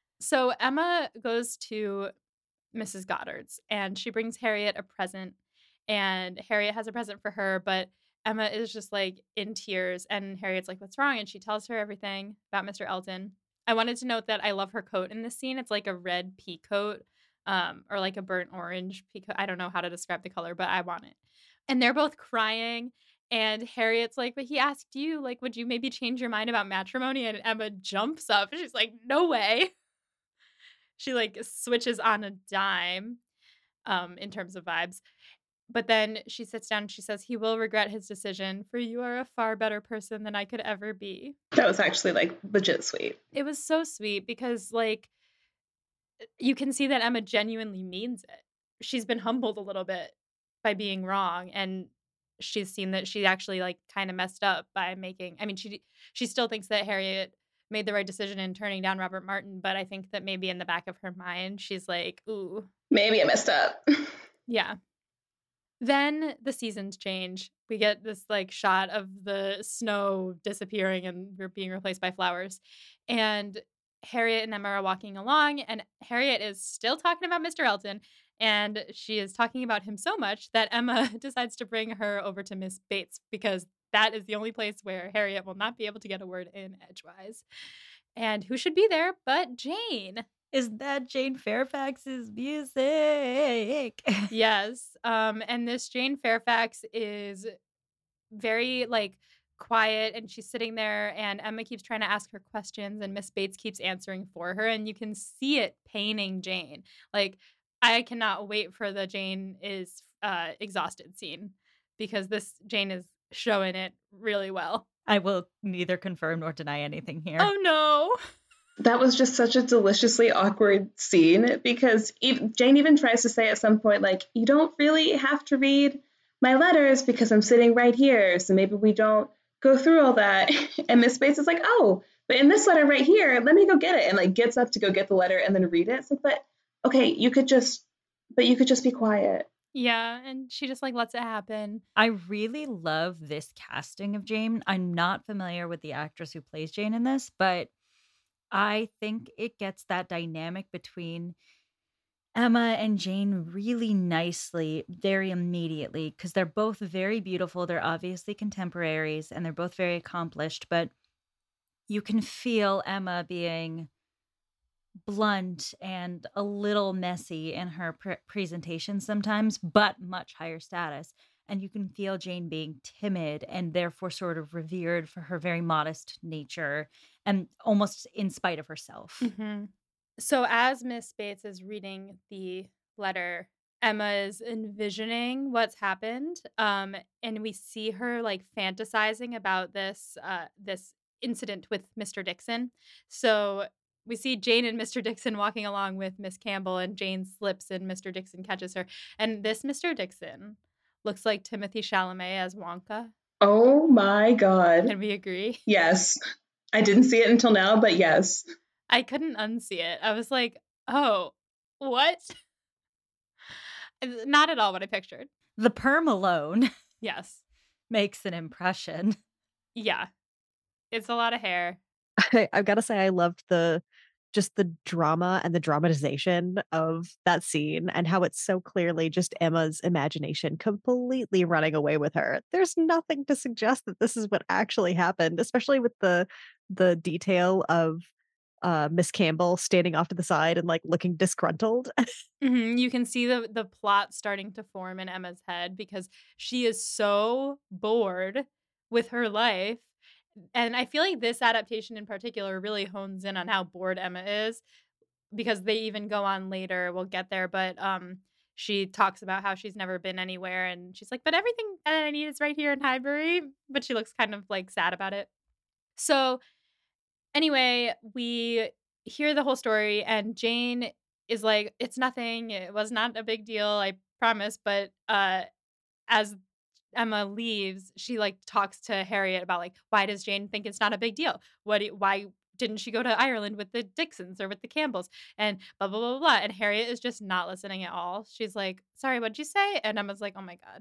So Emma goes to Mrs. Goddard's, and she brings Harriet a present, and Harriet has a present for her, but Emma is just like in tears, and Harriet's like, "What's wrong?" And she tells her everything about Mr. Elton. I wanted to note that I love her coat in this scene. It's like a red pea coat, or like a burnt orange pea coat. I don't know how to describe the color, but I want it. And they're both crying, and Harriet's like, "But he asked you, like, would you maybe change your mind about matrimony?" And Emma jumps up, and she's like, "No way." She like switches on a dime, in terms of vibes. But then she sits down and she says, "He will regret his decision, for you are a far better person than I could ever be." That was actually like legit sweet. It was so sweet because, like, you can see that Emma genuinely means it. She's been humbled a little bit by being wrong, and she's seen that she actually, like, kind of messed up by making, I mean, she still thinks that Harriet made the right decision in turning down Robert Martin, but I think that maybe in the back of her mind, she's like, ooh. Maybe I messed up. Yeah. Then the seasons change. We get this like shot of the snow disappearing and being replaced by flowers. And Harriet and Emma are walking along, and Harriet is still talking about Mr. Elton, and she is talking about him so much that Emma decides to bring her over to Miss Bates, because that is the only place where Harriet will not be able to get a word in edgewise. And who should be there but Jane? Is that Jane Fairfax's music? Yes. And this Jane Fairfax is very like quiet, and she's sitting there, and Emma keeps trying to ask her questions, and Miss Bates keeps answering for her, and you can see it paining Jane. Like, I cannot wait for the Jane is exhausted scene, because this Jane is showing it really well. I will neither confirm nor deny anything here. Oh no. That was just such a deliciously awkward scene, because Jane even tries to say at some point, like, you don't really have to read my letters because I'm sitting right here, so maybe we don't go through all that. And Miss Bates is like, oh, but in this letter right here, let me go get it, and like gets up to go get the letter and then read it. It's like, but okay, you could just be quiet. Yeah, and she just like lets it happen. I really love this casting of Jane. I'm not familiar with the actress who plays Jane in this, but I think it gets that dynamic between Emma and Jane really nicely, very immediately, because they're both very beautiful. They're obviously contemporaries and they're both very accomplished, but you can feel Emma being blunt and a little messy in her presentation sometimes, but much higher status. And you can feel Jane being timid and therefore sort of revered for her very modest nature and almost in spite of herself. Mm-hmm. So as Miss Bates is reading the letter, Emma is envisioning what's happened, and we see her like fantasizing about this incident with Mr. Dixon. So we see Jane and Mr. Dixon walking along with Miss Campbell, and Jane slips and Mr. Dixon catches her. And this Mr. Dixon looks like Timothy Chalamet as Wonka. Oh my God. Can we agree? Yes. I didn't see it until now, but yes. I couldn't unsee it. I was like, oh, what? Not at all what I pictured. The perm alone Yes. makes an impression. Yeah. It's a lot of hair. I've got to say, I loved just the drama and the dramatization of that scene and how it's so clearly just Emma's imagination completely running away with her. There's nothing to suggest that this is what actually happened, especially with the detail of Miss Campbell standing off to the side and like looking disgruntled. You can see the plot starting to form in Emma's head because she is so bored with her life. And I feel like this adaptation in particular really hones in on how bored Emma is, because they even go on later. We'll get there, but she talks about how she's never been anywhere, and she's like, "But everything that I need is right here in Highbury." But she looks kind of like sad about it. So anyway, we hear the whole story, and Jane is like, "It's nothing. It was not a big deal, I promise." But as Emma leaves, she like talks to Harriet about like, why does Jane think it's not a big deal? Why didn't she go to Ireland with the Dixons or with the Campbells? And blah blah blah blah. And Harriet is just not listening at all. She's like, "Sorry, what'd you say?" And Emma's like, "Oh my God."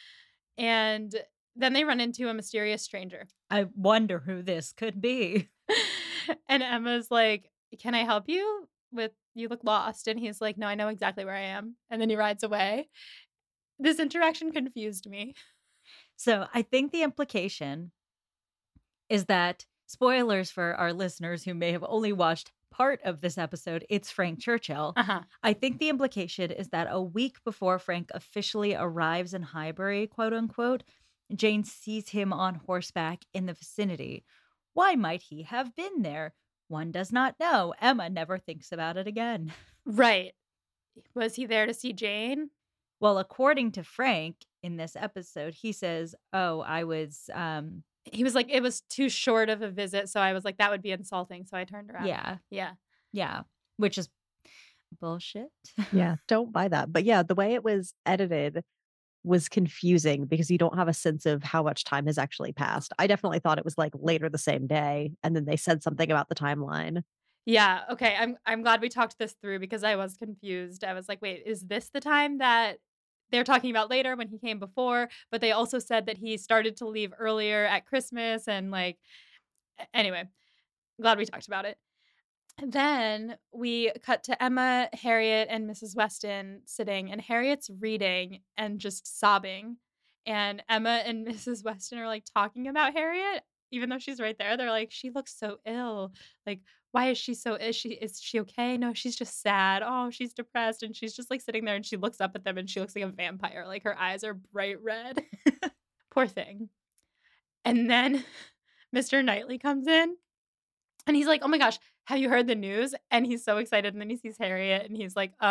And then they run into a mysterious stranger. I wonder who this could be. And Emma's like, "Can I help you with, you look lost?" And he's like, "No, I know exactly where I am." And then he rides away. This interaction confused me. So I think the implication is that, spoilers for our listeners who may have only watched part of this episode, it's Frank Churchill. I think the implication is that a week before Frank officially arrives in Highbury, quote unquote, Jane sees him on horseback in the vicinity. Why might he have been there? One does not know. Emma never thinks about it again. Right. Was he there to see Jane? Well, according to Frank in this episode, he says, "Oh, I was He was like, it was too short of a visit, so I was like, that would be insulting, so I turned around." Yeah, which is bullshit." Yeah, don't buy that. But yeah, the way it was edited was confusing because you don't have a sense of how much time has actually passed. I definitely thought it was like later the same day, and then they said something about the timeline. Yeah, okay, I'm glad we talked this through because I was confused. I was like, "Wait, is this the time that they're talking about later when he came before?" But they also said that he started to leave earlier at Christmas and like anyway, glad we talked about it. Then we cut to Emma, Harriet, and Mrs. Weston sitting, and Harriet's reading and just sobbing. And Emma and Mrs. Weston are like talking about Harriet, even though she's right there. They're like, "She looks so ill. Like, why is she so? Is she okay? No, she's just sad. Oh, she's depressed." And she's just like sitting there, and she looks up at them, and she looks like a vampire. Like her eyes are bright red. Poor thing. And then Mr. Knightley comes in. And he's like, "Oh my gosh, have you heard the news?" And he's so excited. And then he sees Harriet and he's like,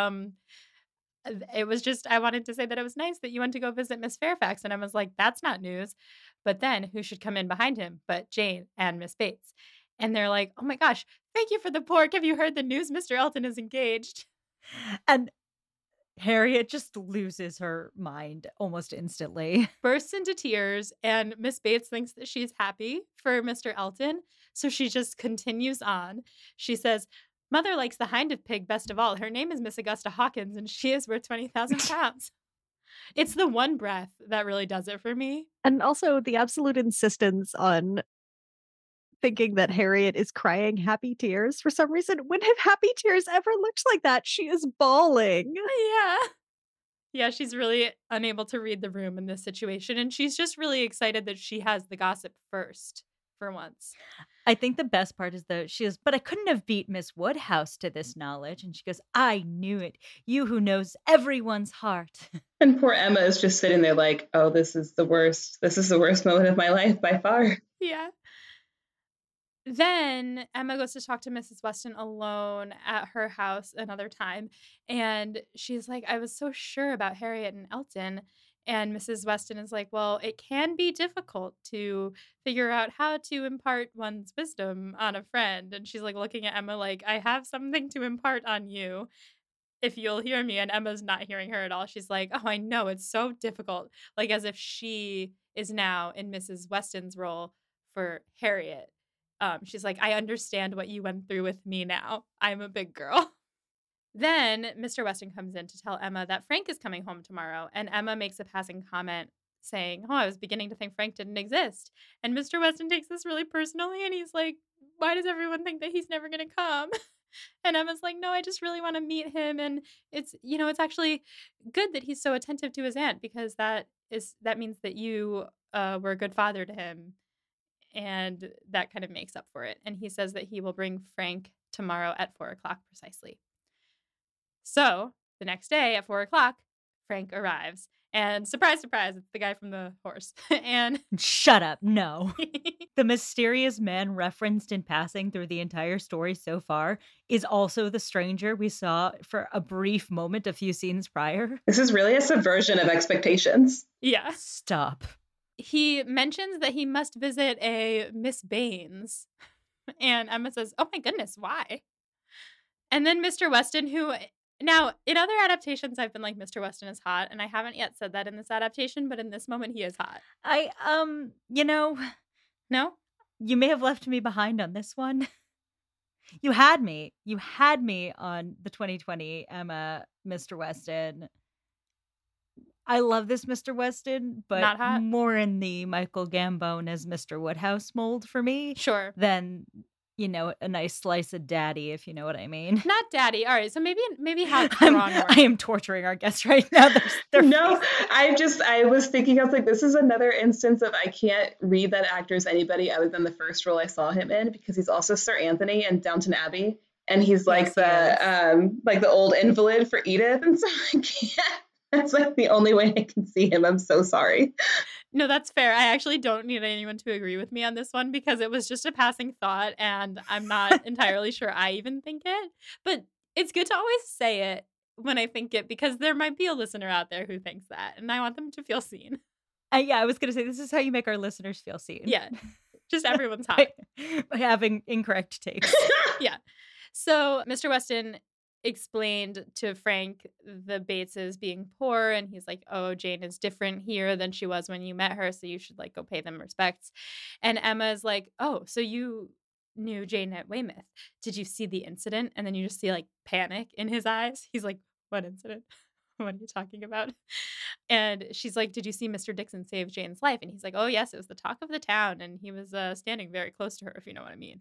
it was just, I wanted to say that it was nice that you went to go visit Miss Fairfax." And I was like, "That's not news." But then who should come in behind him but Jane and Miss Bates? And they're like, "Oh my gosh, thank you for the pork. Have you heard the news? Mr. Elton is engaged." And Harriet just loses her mind almost instantly. Bursts into tears, and Miss Bates thinks that she's happy for Mr. Elton, so she just continues on. She says, "Mother likes the hind of pig best of all. Her name is Miss Augusta Hawkins, and she is worth 20,000 pounds." It's the one breath that really does it for me. And also the absolute insistence on thinking that Harriet is crying happy tears for some reason. When have happy tears ever looked like that? She is bawling. Yeah. Yeah, she's really unable to read the room in this situation, and she's just really excited that she has the gossip first for once. I think the best part is she goes, but I couldn't have beat Miss Woodhouse to this knowledge. And she goes, I knew it. You who knows everyone's heart. And poor Emma is just sitting there like, oh, this is the worst. This is the worst moment of my life by far. Yeah. Then Emma goes to talk to Mrs. Weston alone at her house another time. And she's like, I was so sure about Harriet and Elton. And Mrs. Weston is like, well, it can be difficult to figure out how to impart one's wisdom on a friend. And she's like looking at Emma like, I have something to impart on you if you'll hear me. And Emma's not hearing her at all. She's like, oh, I know. It's so difficult. Like as if she is now in Mrs. Weston's role for Harriet. She's like, I understand what you went through with me now. I'm a big girl. Then Mr. Weston comes in to tell Emma that Frank is coming home tomorrow. And Emma makes a passing comment saying, oh, I was beginning to think Frank didn't exist. And Mr. Weston takes this really personally. And he's like, why does everyone think that he's never going to come? And Emma's like, no, I just really want to meet him. And it's, it's actually good that he's so attentive to his aunt because that means that you were a good father to him. And that kind of makes up for it. And he says that he will bring Frank tomorrow at 4:00 precisely. So the next day at 4:00, Frank arrives. And surprise, surprise, it's the guy from the horse. And shut up. No. The mysterious man referenced in passing through the entire story so far is also the stranger we saw for a brief moment a few scenes prior. This is really a subversion of expectations. Yeah. Stop. He mentions that he must visit a Miss Baines. And Emma says, oh my goodness, why? And then Mr. Weston, who... Now, in other adaptations, I've been like, Mr. Weston is hot, and I haven't yet said that in this adaptation, but in this moment, he is hot. No? You may have left me behind on this one. You had me. You had me on the 2020 Emma, Mr. Weston. I love this Mr. Weston, but not hot? More in the Michael Gambon as Mr. Woodhouse mold for me. Sure. Than... a nice slice of daddy, if you know what I mean. Not daddy. All right. So maybe hot's the wrong word. I am torturing our guests right now. No, I was thinking, I was like, this is another instance of I can't read that actor as anybody other than the first role I saw him in, because he's also Sir Anthony in Downton Abbey. And he's like the old invalid for Edith. And so I can't. That's like the only way I can see him. I'm so sorry. No, that's fair. I actually don't need anyone to agree with me on this one because it was just a passing thought and I'm not entirely sure I even think it. But it's good to always say it when I think it because there might be a listener out there who thinks that and I want them to feel seen. I was going to say, this is how you make our listeners feel seen. Yeah. Just everyone's hot. By having incorrect takes. Yeah. So Mr. Weston explained to Frank the Bateses being poor and he's like, oh, Jane is different here than she was when you met her, so you should like go pay them respects. And Emma's like, oh, so you knew Jane at Weymouth. Did you see the incident? And then you just see like panic in his eyes. He's like, what incident? What are you talking about? And she's like, did you see Mr. Dixon save Jane's life? And he's like, oh yes, it was the talk of the town and he was standing very close to her, if you know what I mean.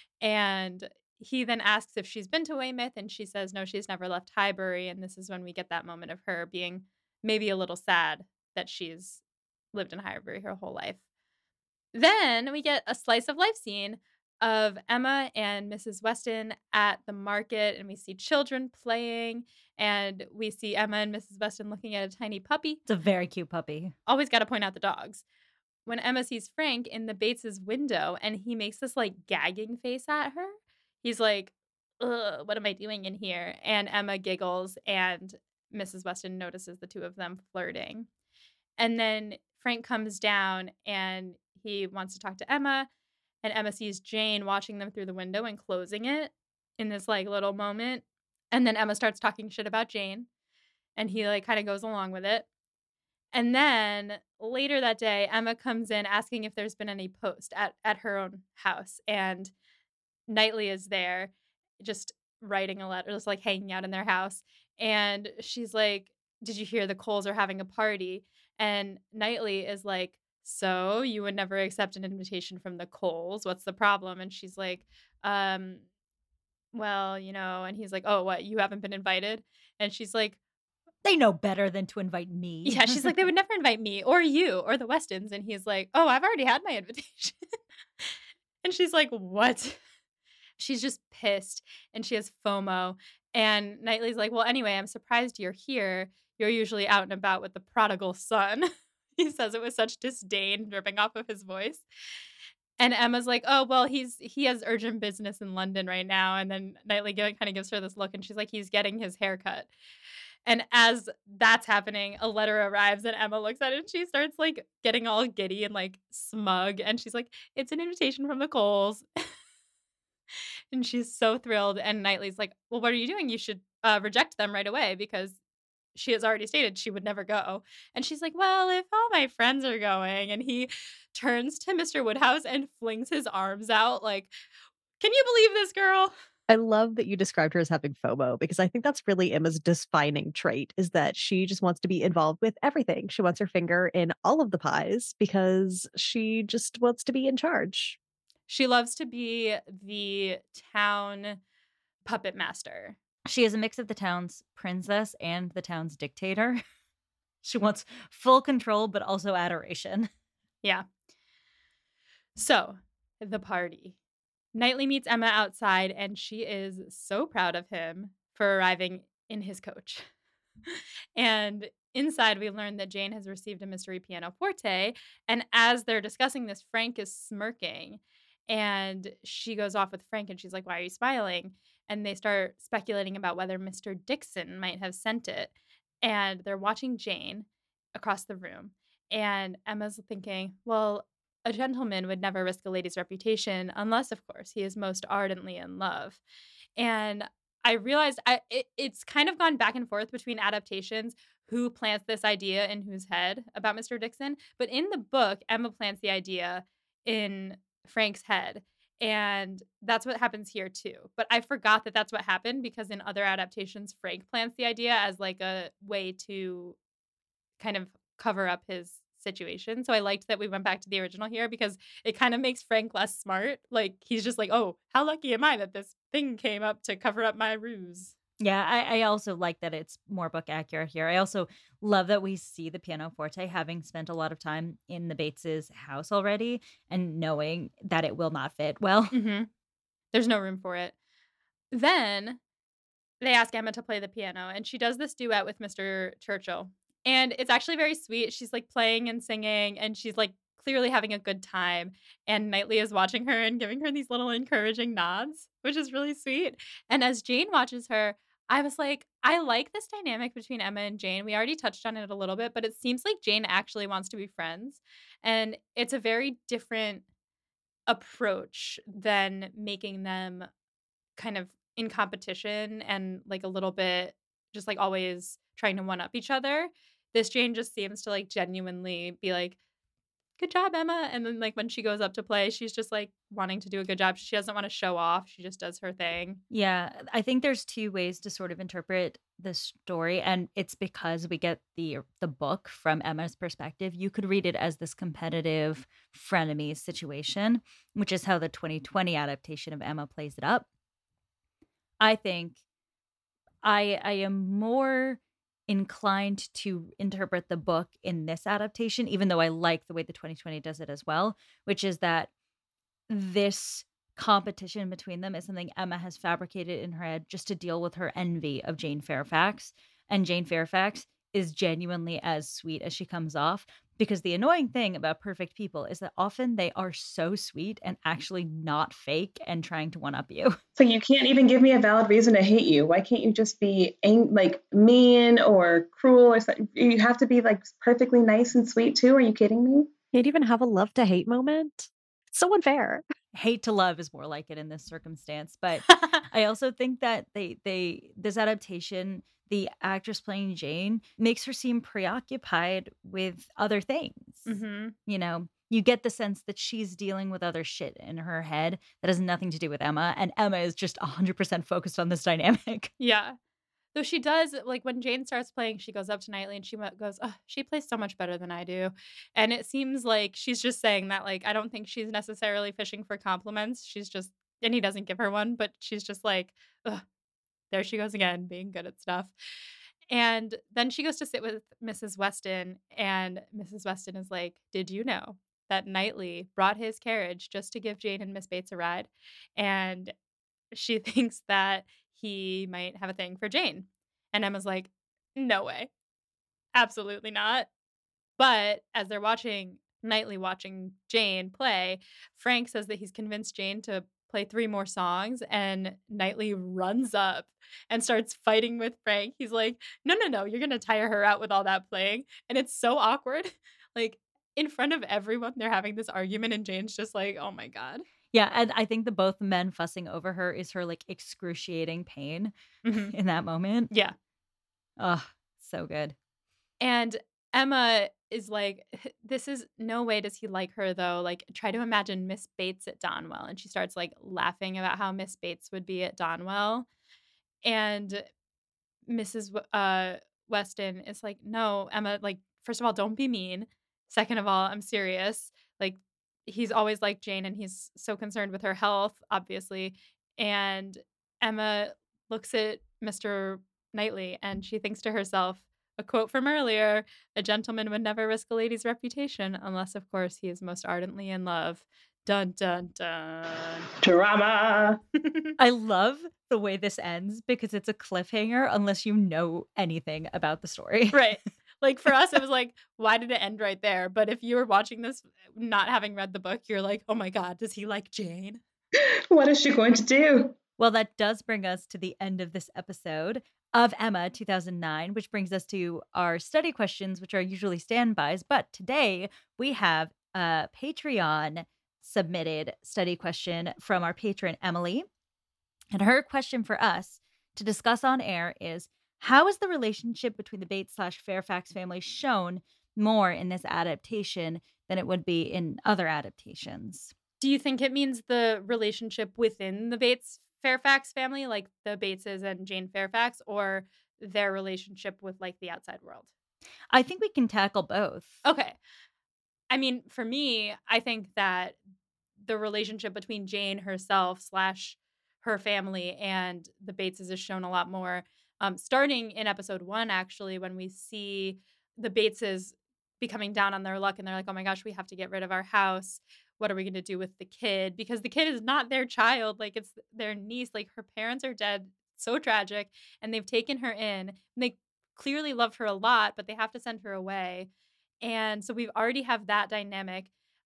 And he then asks if she's been to Weymouth, and she says, no, she's never left Highbury. And this is when we get that moment of her being maybe a little sad that she's lived in Highbury her whole life. Then we get a slice of life scene of Emma and Mrs. Weston at the market, and we see children playing, and we see Emma and Mrs. Weston looking at a tiny puppy. It's a very cute puppy. Always got to point out the dogs. When Emma sees Frank in the Bates' window, and he makes this like gagging face at her, he's like, ugh, what am I doing in here? And Emma giggles, and Mrs. Weston notices the two of them flirting. And then Frank comes down, and he wants to talk to Emma, and Emma sees Jane watching them through the window and closing it in this like little moment. And then Emma starts talking shit about Jane, and he like kind of goes along with it. And then later that day, Emma comes in asking if there's been any post at her own house, and Knightley is there just writing a letter, just like hanging out in their house. And she's like, did you hear the Coles are having a party? And Knightley is like, so you would never accept an invitation from the Coles. What's the problem? And she's like, um, well, and he's like, oh, what? You haven't been invited? And she's like, They know better than to invite me. yeah, she's like, they would never invite me or you or the Westons. And he's like, oh, I've already had my invitation. And she's like, what? She's just pissed and she has FOMO. And Knightley's like, well, anyway, I'm surprised you're here. You're usually out and about with the prodigal son. He says it with such disdain dripping off of his voice. And Emma's like, oh, well, he has urgent business in London right now. And then Knightley kind of gives her this look and she's like, he's getting his hair cut. And as that's happening, a letter arrives and Emma looks at it and she starts like getting all giddy and like smug. And she's like, it's an invitation from the Coles. And she's so thrilled. And Knightley's like, well, what are you doing? You should reject them right away because she has already stated she would never go. And she's like, well, if all my friends are going. And he turns to Mr. Woodhouse and flings his arms out like, can you believe this girl? I love that you described her as having FOMO because I think that's really Emma's defining trait is that she just wants to be involved with everything. She wants her finger in all of the pies because she just wants to be in charge. She loves to be the town puppet master. She is a mix of the town's princess and the town's dictator. She wants full control, but also adoration. Yeah. So, the party. Knightley meets Emma outside, and she is so proud of him for arriving in his coach. And inside, we learn that Jane has received a mystery pianoforte. And as they're discussing this, Frank is smirking. And she goes off with Frank, and she's like, why are you smiling? And they start speculating about whether Mr. Dixon might have sent it. And they're watching Jane across the room. And Emma's thinking, well, a gentleman would never risk a lady's reputation unless, of course, he is most ardently in love. And I realized it's kind of gone back and forth between adaptations, who plants this idea in whose head about Mr. Dixon. But in the book, Emma plants the idea in Frank's head. And that's what happens here, too. But I forgot that that's what happened because in other adaptations, Frank plants the idea as like a way to kind of cover up his situation. So I liked that we went back to the original here because it kind of makes Frank less smart. Like he's just like, oh, how lucky am I that this thing came up to cover up my ruse? Yeah, I also like that it's more book accurate here. I also love that we see the pianoforte having spent a lot of time in the Bateses' house already and knowing that it will not fit well. Mm-hmm. There's no room for it. Then they ask Emma to play the piano, and she does this duet with Mr. Churchill. And it's actually very sweet. She's like playing and singing, and she's like clearly having a good time. And Knightley is watching her and giving her these little encouraging nods, which is really sweet. And as Jane watches her, I was like, I like this dynamic between Emma and Jane. We already touched on it a little bit, but it seems like Jane actually wants to be friends. And it's a very different approach than making them kind of in competition and like a little bit just like always trying to one up each other. This Jane just seems to like genuinely be like, good job, Emma. And then like when she goes up to play, she's just like wanting to do a good job. She doesn't want to show off. She just does her thing. Yeah, I think there's two ways to sort of interpret the story, and it's because we get the book from Emma's perspective. You could read it as this competitive frenemies situation, which is how the 2020 adaptation of Emma plays it up. I think I am more inclined to interpret the book in this adaptation, even though I like the way the 2020 does it as well, which is that this competition between them is something Emma has fabricated in her head just to deal with her envy of Jane Fairfax. And Jane Fairfax is genuinely as sweet as she comes off, because the annoying thing about perfect people is that often they are so sweet and actually not fake and trying to one up you. So you can't even give me a valid reason to hate you. Why can't you just be like mean or cruel or something? You have to be like perfectly nice and sweet too. Are you kidding me? Can't even have a love to hate moment. So unfair. Hate to love is more like it in this circumstance, but I also think that this adaptation, the actress playing Jane, makes her seem preoccupied with other things. Mm-hmm. You know, you get the sense that she's dealing with other shit in her head that has nothing to do with Emma, and Emma is just 100% focused on this dynamic. Yeah. Though she does, like, when Jane starts playing, she goes up to Knightley and goes, "Ugh, she plays so much better than I do." And it seems like she's just saying that, like, I don't think she's necessarily fishing for compliments. She's just and he doesn't give her one, but she's just like, "Ugh, there she goes again, being good at stuff." And then she goes to sit with Mrs. Weston, and Mrs. Weston is like, "Did you know that Knightley brought his carriage just to give Jane and Miss Bates a ride?" And she thinks that he might have a thing for Jane. And Emma's like, "No way. Absolutely not." But as they're watching Jane play, Frank says that he's convinced Jane to play 3 more songs, and Knightley runs up and starts fighting with Frank. He's like, "No, no, no, you're gonna tire her out with all that playing." And it's so awkward. Like, in front of everyone, they're having this argument, and Jane's just like, "Oh my god." Yeah, and I think the both men fussing over her is her like excruciating pain Mhm. in that moment. Yeah. Oh, so good. And Emma is like, "This is no way does he like her though. Like, try to imagine Miss Bates at Donwell." And she starts like laughing about how Miss Bates would be at Donwell. And Mrs. Weston is like, "No, Emma, like, first of all, don't be mean. Second of all, I'm serious. Like, he's always liked Jane and he's so concerned with her health, obviously." And Emma looks at Mr. Knightley and she thinks to herself, a quote from earlier, "A gentleman would never risk a lady's reputation unless, of course, he is most ardently in love." Dun dun dun. Drama. I love the way this ends because it's a cliffhanger unless you know anything about the story. Right. Like, for us, it was like, why did it end right there? But if you were watching this not having read the book, you're like, "Oh my god, does he like Jane?" What is she going to do? Well, that does bring us to the end of this episode of Emma 2009, which brings us to our study questions, which are usually standbys. But today we have a Patreon submitted study question from our patron, Emily. And her question for us to discuss on air is, how is the relationship between the Bates/Fairfax family shown more in this adaptation than it would be in other adaptations? Do you think it means the relationship within the Bates Fairfax family, like the Bateses and Jane Fairfax, or their relationship with like the outside world? I think we can tackle both. Okay. I mean, for me, I think that the relationship between Jane herself slash her family and the Bateses is shown a lot more. Starting in episode 1, actually, when we see the Bateses becoming down on their luck and they're like, "Oh my gosh, we have to get rid of our house. What are we going to do with the kid?" Because the kid is not their child, like it's their niece. Like, her parents are dead. So tragic. And they've taken her in. And they clearly love her a lot, but they have to send her away. And so we've already have that dynamic.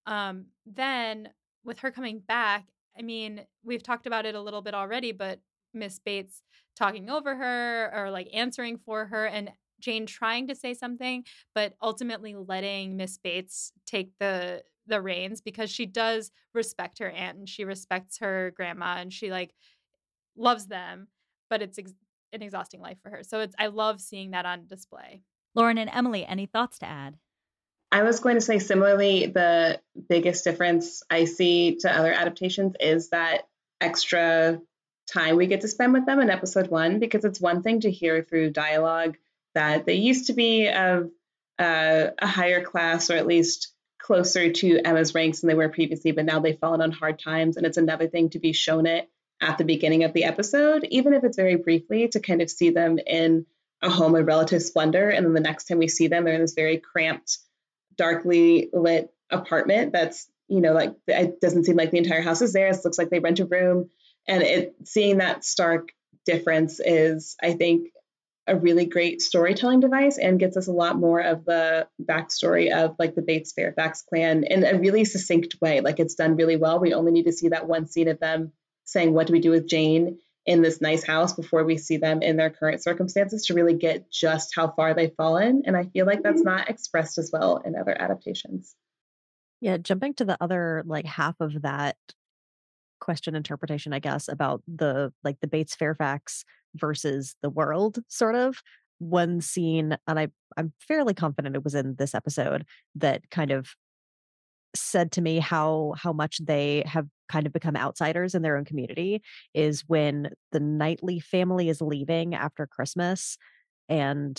Then with her coming back, I mean, we've talked about it a little bit already, but Miss Bates talking over her or like answering for her, and Jane trying to say something, but ultimately letting Miss Bates take the reins because she does respect her aunt and she respects her grandma and she like loves them, but it's an exhausting life for her. So I love seeing that on display. Lauren and Emily, any thoughts to add? I was going to say similarly, the biggest difference I see to other adaptations is that extra time we get to spend with them in episode 1, because it's one thing to hear through dialogue that they used to be of a higher class, or at least closer to Emma's ranks than they were previously, but now they've fallen on hard times. And it's another thing to be shown it at the beginning of the episode, even if it's very briefly, to kind of see them in a home of relative splendor. And then the next time we see them, they're in this very cramped, darkly lit apartment that's, like it doesn't seem like the entire house is theirs. It looks like they rent a room. And seeing that stark difference is, I think, a really great storytelling device and gets us a lot more of the backstory of like the Bates Fairfax clan in a really succinct way. Like, it's done really well. We only need to see that one scene of them saying, "What do we do with Jane?" in this nice house before we see them in their current circumstances to really get just how far they've fallen. And I feel like that's not expressed as well in other adaptations. Yeah, jumping to the other like half of that question interpretation, I guess, about the Bates Fairfax versus the world sort of one scene, and I'm fairly confident it was in this episode, that kind of said to me how much they have kind of become outsiders in their own community is when the Knightley family is leaving after Christmas and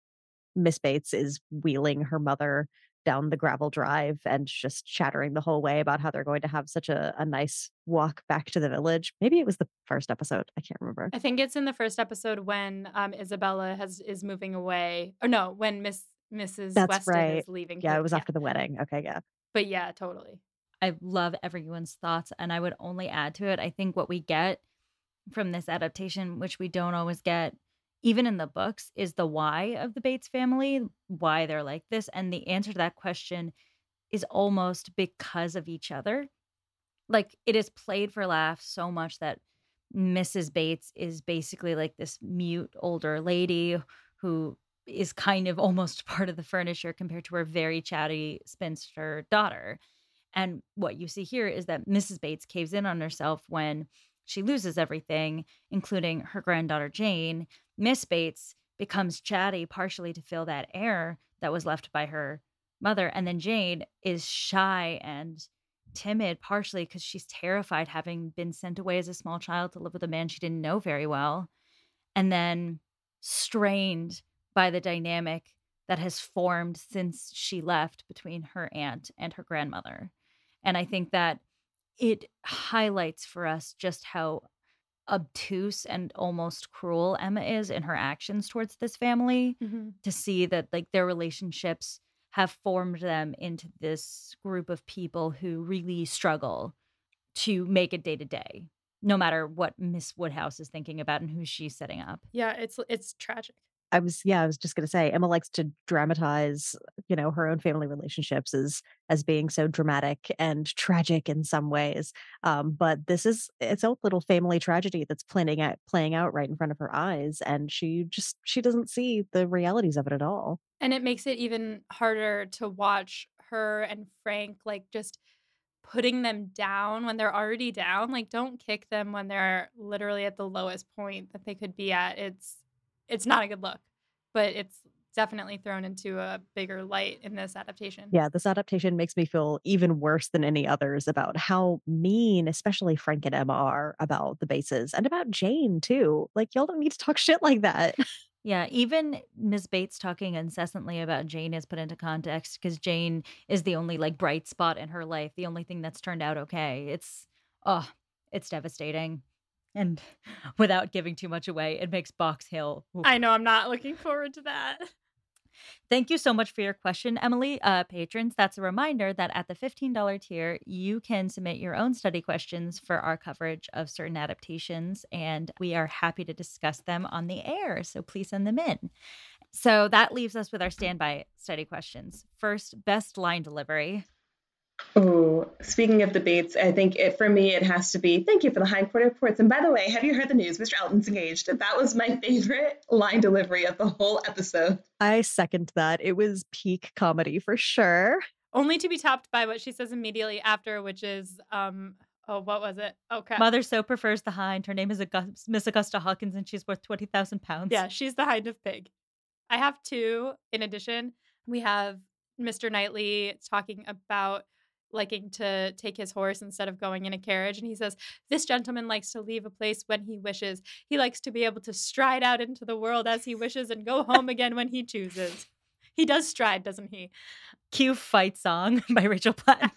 Miss Bates is wheeling her mother down the gravel drive and just chattering the whole way about how they're going to have such a nice walk back to the village. Maybe it was the first episode. I can't remember. I think it's in the first episode when Isabella is moving away. Or no, when Mrs. That's Weston right. is leaving. Yeah, it was after the wedding. Okay, yeah. But yeah, totally. I love everyone's thoughts, and I would only add to it. I think what we get from this adaptation, which we don't always get, even in the books, is the why of the Bates family, why they're like this. And the answer to that question is almost because of each other. Like, it is played for laughs so much that Mrs. Bates is basically like this mute older lady who is kind of almost part of the furniture compared to her very chatty spinster daughter. And what you see here is that Mrs. Bates caves in on herself when she loses everything, including her granddaughter Jane. Miss Bates becomes chatty partially to fill that air that was left by her mother. And then Jane is shy and timid partially because she's terrified, having been sent away as a small child to live with a man she didn't know very well. And then strained by the dynamic that has formed since she left between her aunt and her grandmother. And I think that it highlights for us just how obtuse and almost cruel Emma is in her actions towards this family, to see that like their relationships have formed them into this group of people who really struggle to make it day to day, no matter what Miss Woodhouse is thinking about and who she's setting up. Yeah, it's tragic. I was just going to say Emma likes to dramatize, her own family relationships as being so dramatic and tragic in some ways. But this is its own little family tragedy that's playing out right in front of her eyes, and she doesn't see the realities of it at all. And it makes it even harder to watch her and Frank like just putting them down when they're already down. Like, don't kick them when they're literally at the lowest point that they could be at. It's not a good look, but it's definitely thrown into a bigger light in this adaptation. Yeah, this adaptation makes me feel even worse than any others about how mean, especially Frank and Emma are about the Bases and about Jane too. Like, y'all don't need to talk shit like that. Yeah, even Ms. Bates talking incessantly about Jane is put into context because Jane is the only like bright spot in her life, the only thing that's turned out okay. It's devastating. And without giving too much away, it makes Box Hill. Oof. I know, I'm not looking forward to that. Thank you so much for your question, Emily. Patrons, that's a reminder that at the $15 tier, you can submit your own study questions for our coverage of certain adaptations, and we are happy to discuss them on the air, so please send them in. So that leaves us with our standby study questions. First, best line delivery. Oh, speaking of debates, I think for me, it has to be, thank you for the high court reports. And by the way, have you heard the news? Mr. Elton's engaged. That was my favorite line delivery of the whole episode. I second that. It was peak comedy for sure. Only to be topped by what she says immediately after, which is, what was it? Oh, crap. Mother so prefers the hind. Her name is Miss Augusta Hawkins, and she's worth 20,000 pounds. Yeah, she's the hind of pig. I have two. In addition, we have Mr. Knightley talking about liking to take his horse instead of going in a carriage. And he says, this gentleman likes to leave a place when he wishes. He likes to be able to stride out into the world as he wishes and go home again when he chooses. He does stride, doesn't he? Cue Fight Song by Rachel Platten.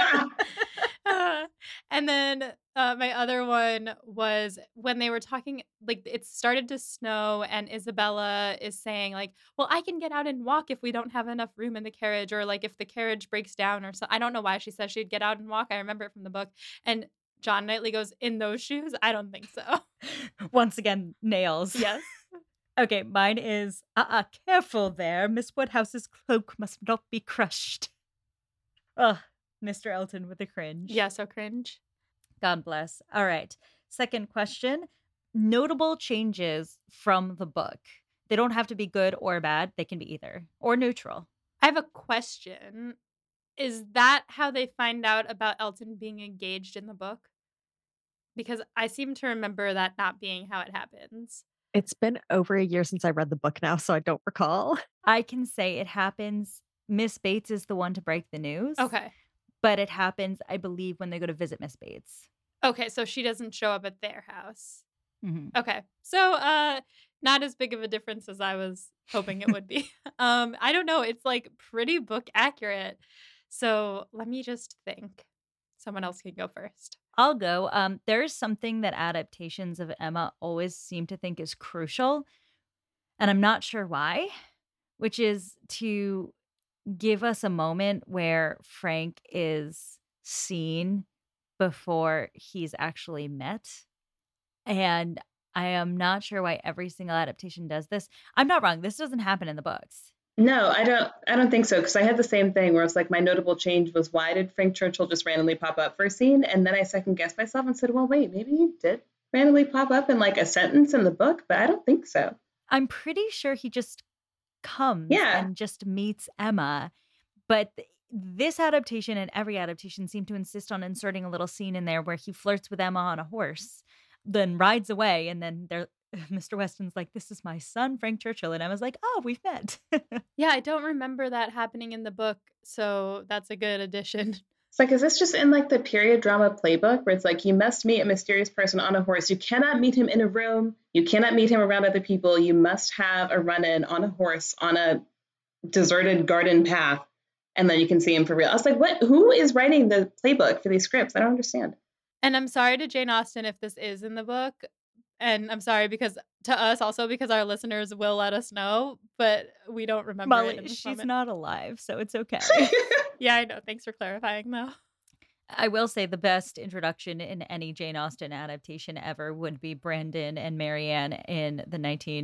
And then my other one was when they were talking, like it started to snow and Isabella is saying like, well, I can get out and walk if we don't have enough room in the carriage, or like if the carriage breaks down or so. I don't know why she says she'd get out and walk. I remember it from the book. And John Knightley goes, in those shoes? I don't think so. Once again, nails. Yes. Okay, mine is, careful there. Miss Woodhouse's cloak must not be crushed. Ugh, Mr. Elton with a cringe. Yeah, so cringe. God bless. All right. Second question. Notable changes from the book. They don't have to be good or bad. They can be either, or neutral. I have a question. Is that how they find out about Elton being engaged in the book? Because I seem to remember that not being how it happens. It's been over a year since I read the book now, so I don't recall. I can say it happens. Miss Bates is the one to break the news. Okay. but it happens, I believe, when they go to visit Miss Bates. Okay, so she doesn't show up at their house. Mhm. Okay. So not as big of a difference as I was hoping it would be. I don't know, it's like pretty book accurate. So let me just think. Someone else can go first. I'll go. There's something that adaptations of Emma always seem to think is crucial, and I'm not sure why, which is to give us a moment where Frank is seen before he's actually met. And I am not sure why every single adaptation does this. I'm not wrong. This doesn't happen in the books. No, I don't think so, because I had the same thing where it's like my notable change was, why did Frank Churchill just randomly pop up for a scene? And then I second guessed myself and said, well, wait, maybe he did randomly pop up in like a sentence in the book, but I don't think so. I'm pretty sure he just comes Yeah. and just meets Emma. But this adaptation and every adaptation seem to insist on inserting a little scene in there where he flirts with Emma on a horse, then rides away, and then Mr. Weston's like, this is my son, Frank Churchill. And Emma's like, oh, we've met. Yeah, I don't remember that happening in the book, so that's a good addition. It's like, is this just in like the period drama playbook where it's like, you must meet a mysterious person on a horse. You cannot meet him in a room. You cannot meet him around other people. You must have a run-in on a horse on a deserted garden path, and then you can see him for real. I was like, what? Who is writing the playbook for these scripts? I don't understand. And I'm sorry to Jane Austen if this is in the book. And I'm sorry because to us also, because our listeners will let us know, but we don't remember it in Molly, this she's moment. not alive, so it's okay. Yeah, I know. Thanks for clarifying, though. I will say the best introduction in any Jane Austen adaptation ever would be Brandon and Marianne in the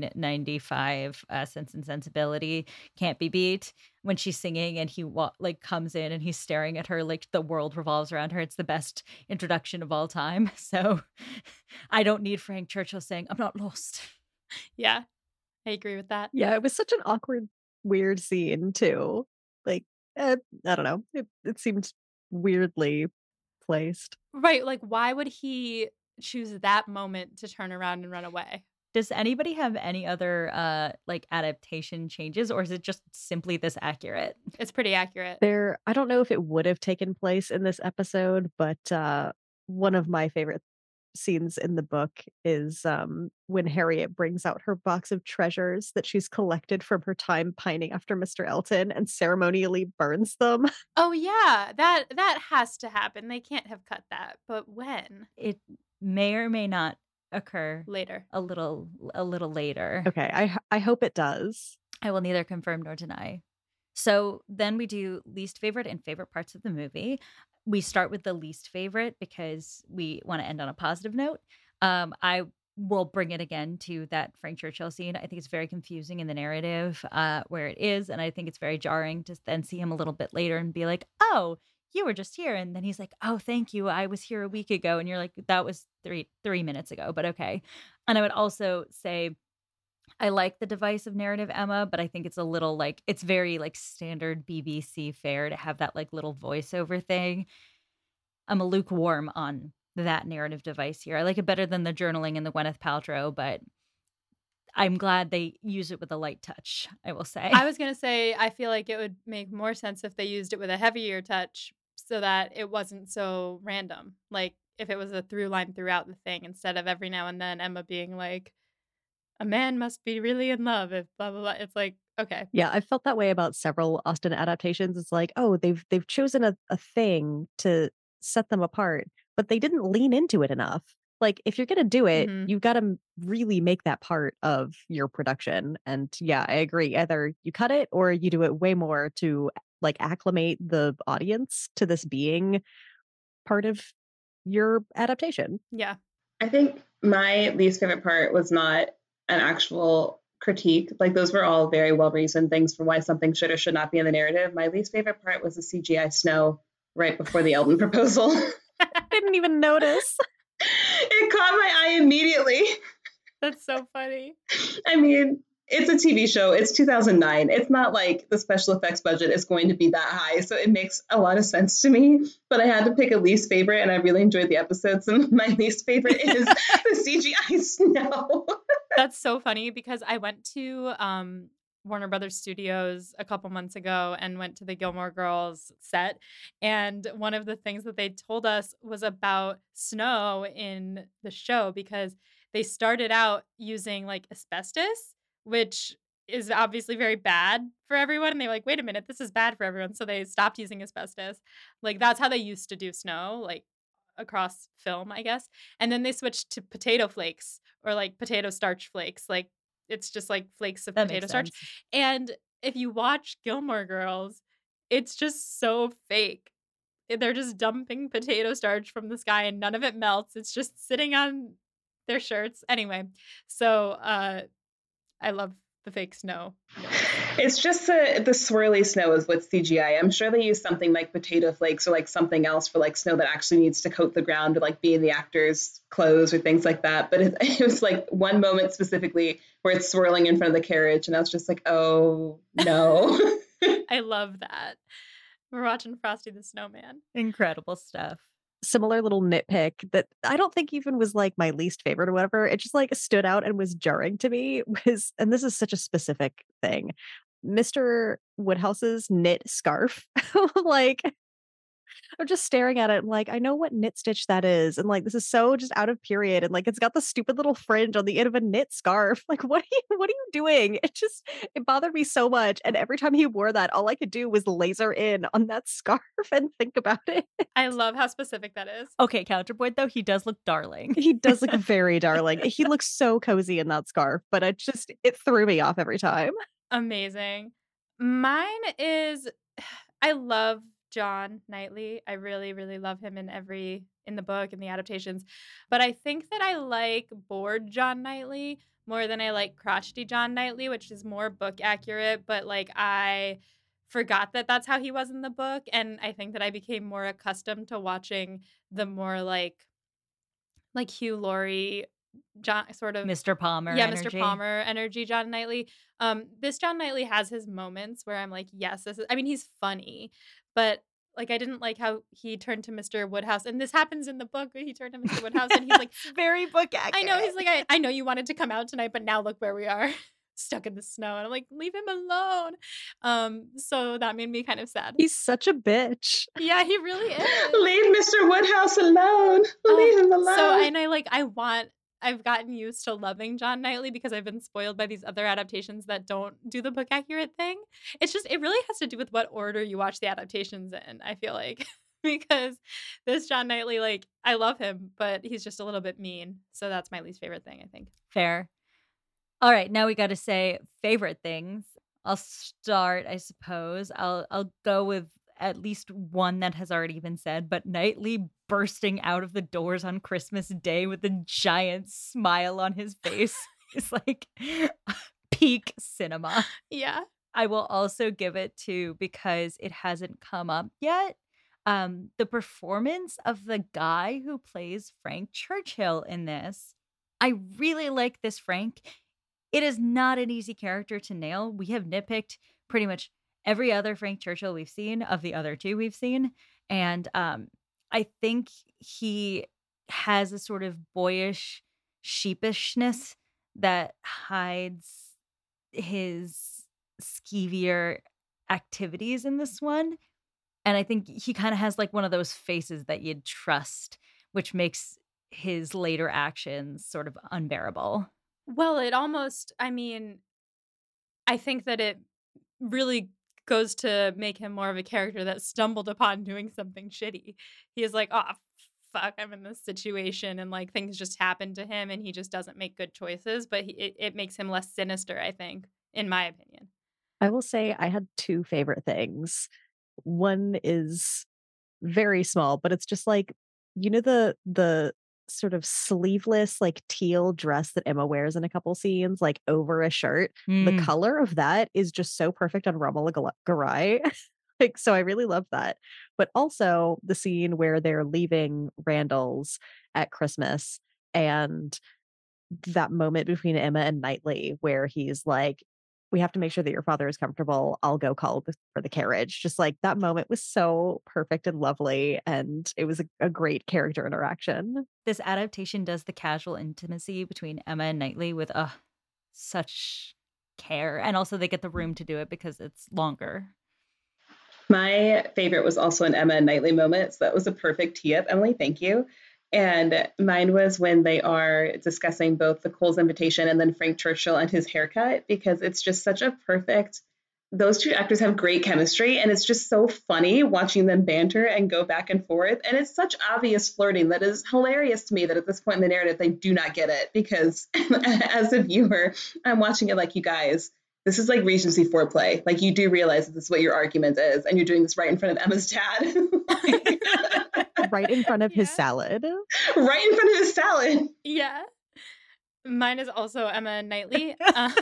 1995 Sense and Sensibility Can't Be Beat, when she's singing and he comes in and he's staring at her like the world revolves around her. It's the best introduction of all time. So I don't need Frank Churchill saying, I'm not lost. Yeah, I agree with that. Yeah, it was such an awkward, weird scene too. Like, I don't know. It seemed weirdly placed. Right. Like, why would he choose that moment to turn around and run away? Does anybody have any other adaptation changes, or is it just simply this accurate? It's pretty accurate. I don't know if it would have taken place in this episode, but one of my favorite scenes in the book is when Harriet brings out her box of treasures that she's collected from her time pining after Mr. Elton and ceremonially burns them. Oh yeah, that has to happen. They can't have cut that. But when? It may or may not occur Later. a little later. Okay, I hope it does. I will neither confirm nor deny. So then we do least favorite and favorite parts of the movie. We start with the least favorite because we want to end on a positive note. I will bring it again to that Frank Churchill scene. I think it's very confusing in the narrative where it is. And I think it's very jarring to then see him a little bit later and be like, oh, you were just here. And then he's like, oh, thank you. I was here a week ago. And you're like, that was three minutes ago, but okay. And I would also say, I like the divisive narrative, Emma, but I think it's a little it's very standard BBC fare to have that little voiceover thing. I'm a lukewarm on that narrative device here. I like it better than the journaling and the Gwyneth Paltrow, but I'm glad they use it with a light touch, I will say. I was going to say, I feel like it would make more sense if they used it with a heavier touch so that it wasn't so random. Like if it was a through line throughout the thing instead of every now and then Emma being like, a man must be really in love if blah, blah, blah. It's like, okay. Yeah, I felt that way about several Austen adaptations. It's like, oh, they've chosen a thing to set them apart, but they didn't lean into it enough. Like, if you're going to do it, you've got to really make that part of your production. And yeah, I agree. Either you cut it or you do it way more to acclimate the audience to this being part of your adaptation. Yeah. I think my least favorite part was not an actual critique. Like, those were all very well-reasoned things for why something should or should not be in the narrative. My least favorite part was the CGI snow right before the Elton proposal. I didn't even notice. It caught my eye immediately. That's so funny. I mean, it's a TV show. It's 2009. It's not like the special effects budget is going to be that high. So it makes a lot of sense to me. But I had to pick a least favorite, and I really enjoyed the episodes. And my least favorite is the CGI snow. That's so funny because I went to Warner Brothers Studios a couple months ago and went to the Gilmore Girls set. And one of the things that they told us was about snow in the show, because they started out using like asbestos, which is obviously very bad for everyone. And they were like, wait a minute, this is bad for everyone. So they stopped using asbestos. Like that's how they used to do snow, like across film, I guess. And then they switched to potato flakes, or like potato starch flakes. Like it's just like flakes of That potato makes starch. sense. And if you watch Gilmore Girls, it's just so fake. They're just dumping potato starch from the sky and none of it melts. It's just sitting on their shirts. Anyway, so I love the fake snow. It's just the swirly snow is what's CGI. I'm sure they use something like potato flakes or like something else for like snow that actually needs to coat the ground to like be in the actors' clothes or things like that. But it was like one moment specifically where it's swirling in front of the carriage, and I was just like, oh no. I love that. We're watching Frosty the Snowman. Incredible stuff. Similar little nitpick that I don't think even was like my least favorite or whatever. It just like stood out and was jarring to me was, and this is such a specific thing, Mr. Woodhouse's knit scarf. Like, I'm just staring at it and like, I know what knit stitch that is. And like, this is so just out of period. And like, it's got the stupid little fringe on the end of a knit scarf. Like, what are you doing? It bothered me so much. And every time he wore that, all I could do was laser in on that scarf and think about it. I love how specific that is. Okay, counterpoint though, he does look darling. He does look very darling. He looks so cozy in that scarf, but it threw me off every time. Amazing. Mine is, I love John Knightley. I really, really love him in the book and the adaptations. But I think that I like bored John Knightley more than I like crotchety John Knightley, which is more book accurate. But like I forgot that that's how he was in the book. And I think that I became more accustomed to watching the more like Hugh Laurie, John, sort of Mr. Palmer yeah, energy. Mr. Palmer energy John Knightley. This John Knightley has his moments where I'm like, yes, he's funny, but like I didn't like how he turned to Mr. Woodhouse, and this happens in the book where he turned to Mr. Woodhouse and he's like, very book accurate. I know, he's like, I know you wanted to come out tonight, but now look where we are. Stuck in the snow. And I'm like, leave him alone. So that made me kind of sad. He's such a bitch. Yeah, he really is. Leave Mr. Woodhouse alone. Leave him alone. So, and I've gotten used to loving John Knightley because I've been spoiled by these other adaptations that don't do the book accurate thing. It really has to do with what order you watch the adaptations in, I feel like. Because this John Knightley, like, I love him, but he's just a little bit mean. So that's my least favorite thing, I think. Fair. All right, now we got to say favorite things. I'll start, I suppose. I'll go with at least one that has already been said, but Knightley bursting out of the doors on Christmas Day with a giant smile on his face is like peak cinema. Yeah. I will also give it to, because it hasn't come up yet, the performance of the guy who plays Frank Churchill in this. I really like this Frank. It is not an easy character to nail. We have nitpicked pretty much every other Frank Churchill we've seen, of the other two we've seen. And I think he has a sort of boyish sheepishness that hides his skeevier activities in this one. And I think he kind of has like one of those faces that you'd trust, which makes his later actions sort of unbearable. Well, I think that it really goes to make him more of a character that stumbled upon doing something shitty. He is like, oh, fuck, I'm in this situation, and like things just happen to him and he just doesn't make good choices, but it makes him less sinister, I think, in my opinion. I will say I had two favorite things. One is very small, but it's just like, the sort of sleeveless, like teal dress that Emma wears in a couple scenes, like over a shirt. The color of that is just so perfect on Romola Garai. Like, so I really love that. But also the scene where they're leaving Randall's at Christmas, and that moment between Emma and Knightley where he's like, we have to make sure that your father is comfortable. I'll go call for the carriage. Just like that moment was so perfect and lovely. And it was a great character interaction. This adaptation does the casual intimacy between Emma and Knightley with such care. And also they get the room to do it because it's longer. My favorite was also an Emma and Knightley moment. So that was a perfect tee up, Emily. Thank you. And mine was when they are discussing both the Coles invitation and then Frank Churchill and his haircut, because it's just such a perfect, those two actors have great chemistry. And it's just so funny watching them banter and go back and forth. And it's such obvious flirting that is hilarious to me that at this point in the narrative, they do not get it, because as a viewer, I'm watching it like, you guys, this is like Regency foreplay. Like, you do realize that this is what your argument is, and you're doing this right in front of Emma's dad. Right in front of his salad. Right in front of his salad. Yeah. Mine is also Emma and Knightley,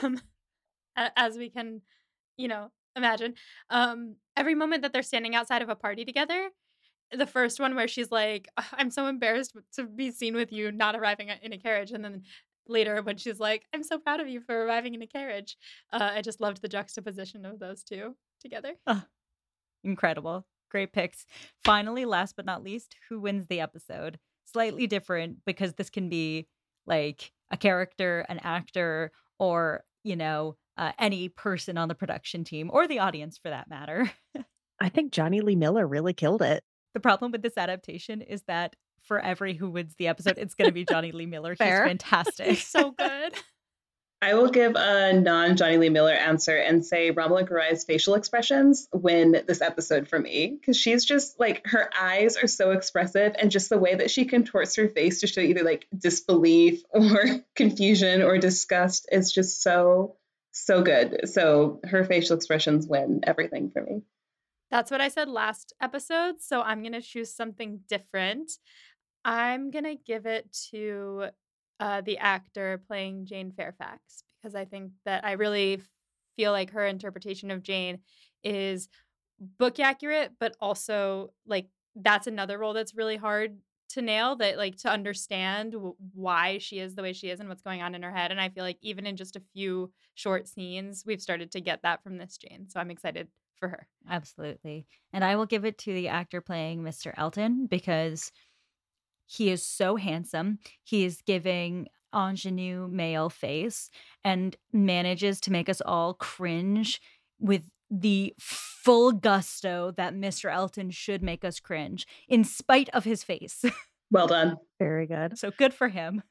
as we can, imagine. Every moment that they're standing outside of a party together, the first one where she's like, I'm so embarrassed to be seen with you not arriving in a carriage. And then later when she's like, I'm so proud of you for arriving in a carriage. I just loved the juxtaposition of those two together. Incredible. Great picks. Finally, last but not least, who wins the episode? Slightly different, because this can be like a character, an actor, or, any person on the production team or the audience for that matter. I think Johnny Lee Miller really killed it. The problem with this adaptation is that for every who wins the episode, it's going to be Johnny Lee Miller. He's fantastic. He's so good. I will give a non-Johnny Lee Miller answer and say Romola Garai's facial expressions win this episode for me, because she's just like, her eyes are so expressive, and just the way that she contorts her face to show either like disbelief or confusion or disgust is just so good. So her facial expressions win everything for me. That's what I said last episode, so I'm going to choose something different. I'm going to give it to the actor playing Jane Fairfax, because I think that I really feel like her interpretation of Jane is book accurate, but also like that's another role that's really hard to nail, that like to understand why she is the way she is and what's going on in her head. And I feel like even in just a few short scenes, we've started to get that from this Jane. So I'm excited for her. Absolutely. And I will give it to the actor playing Mr. Elton, because he is so handsome. He is giving ingenue male face and manages to make us all cringe with the full gusto that Mr. Elton should make us cringe in spite of his face. Well done. Very good. So good for him.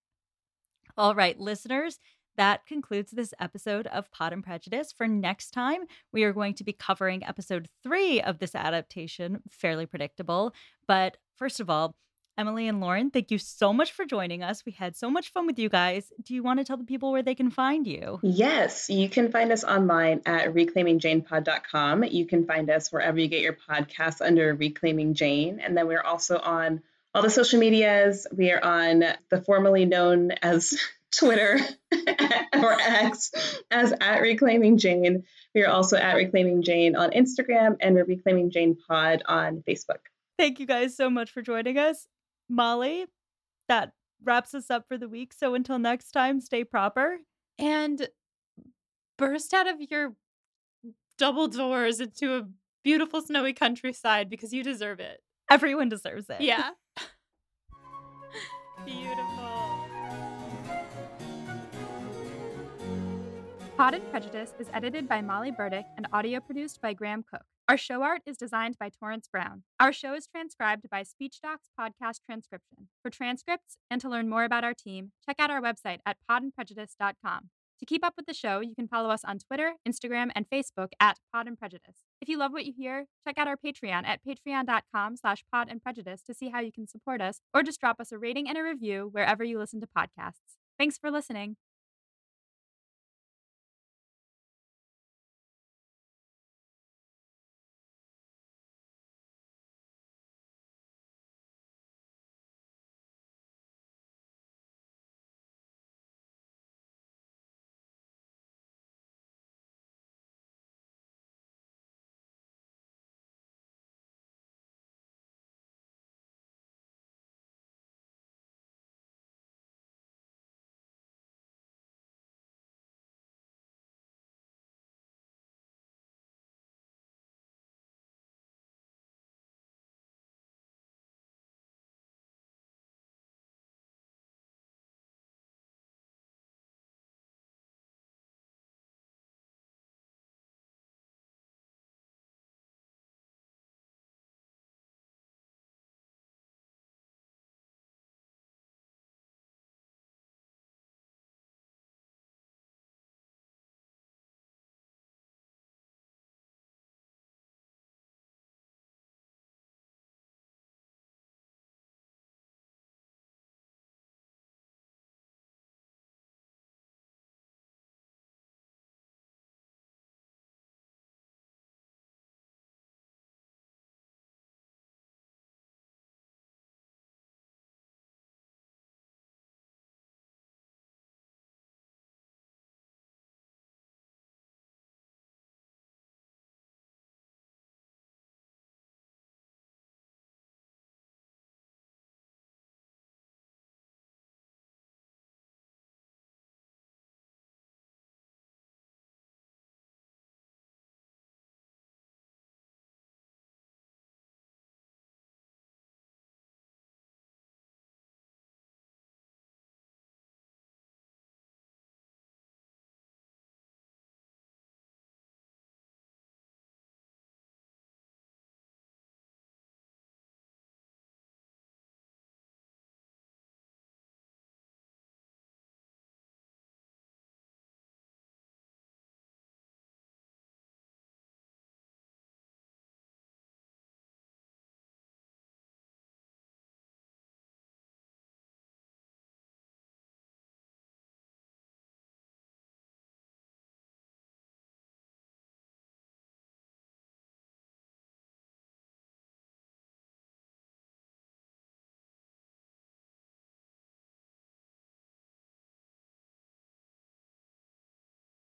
All right, listeners, that concludes this episode of Pod and Prejudice. For next time, we are going to be covering episode 3 of this adaptation, Fairly Predictable. But first of all, Emily and Lauren, thank you so much for joining us. We had so much fun with you guys. Do you want to tell the people where they can find you? Yes, you can find us online at reclaimingjanepod.com. You can find us wherever you get your podcasts under Reclaiming Jane. And then we're also on all the social medias. We are on the formerly known as Twitter or X as at Reclaiming Jane. We are also at Reclaiming Jane on Instagram, and we're Reclaiming Jane Pod on Facebook. Thank you guys so much for joining us. Molly, that wraps us up for the week. So until next time, stay proper. And burst out of your double doors into a beautiful snowy countryside, because you deserve it. Everyone deserves it. Yeah. Beautiful. Pod and Prejudice is edited by Molly Burdick and audio produced by Graham Cook. Our show art is designed by Torrance Brown. Our show is transcribed by SpeechDocs Podcast Transcription. For transcripts and to learn more about our team, check out our website at podandprejudice.com. To keep up with the show, you can follow us on Twitter, Instagram, and Facebook at Pod and Prejudice. If you love what you hear, check out our Patreon at patreon.com/podandprejudice to see how you can support us, or just drop us a rating and a review wherever you listen to podcasts. Thanks for listening.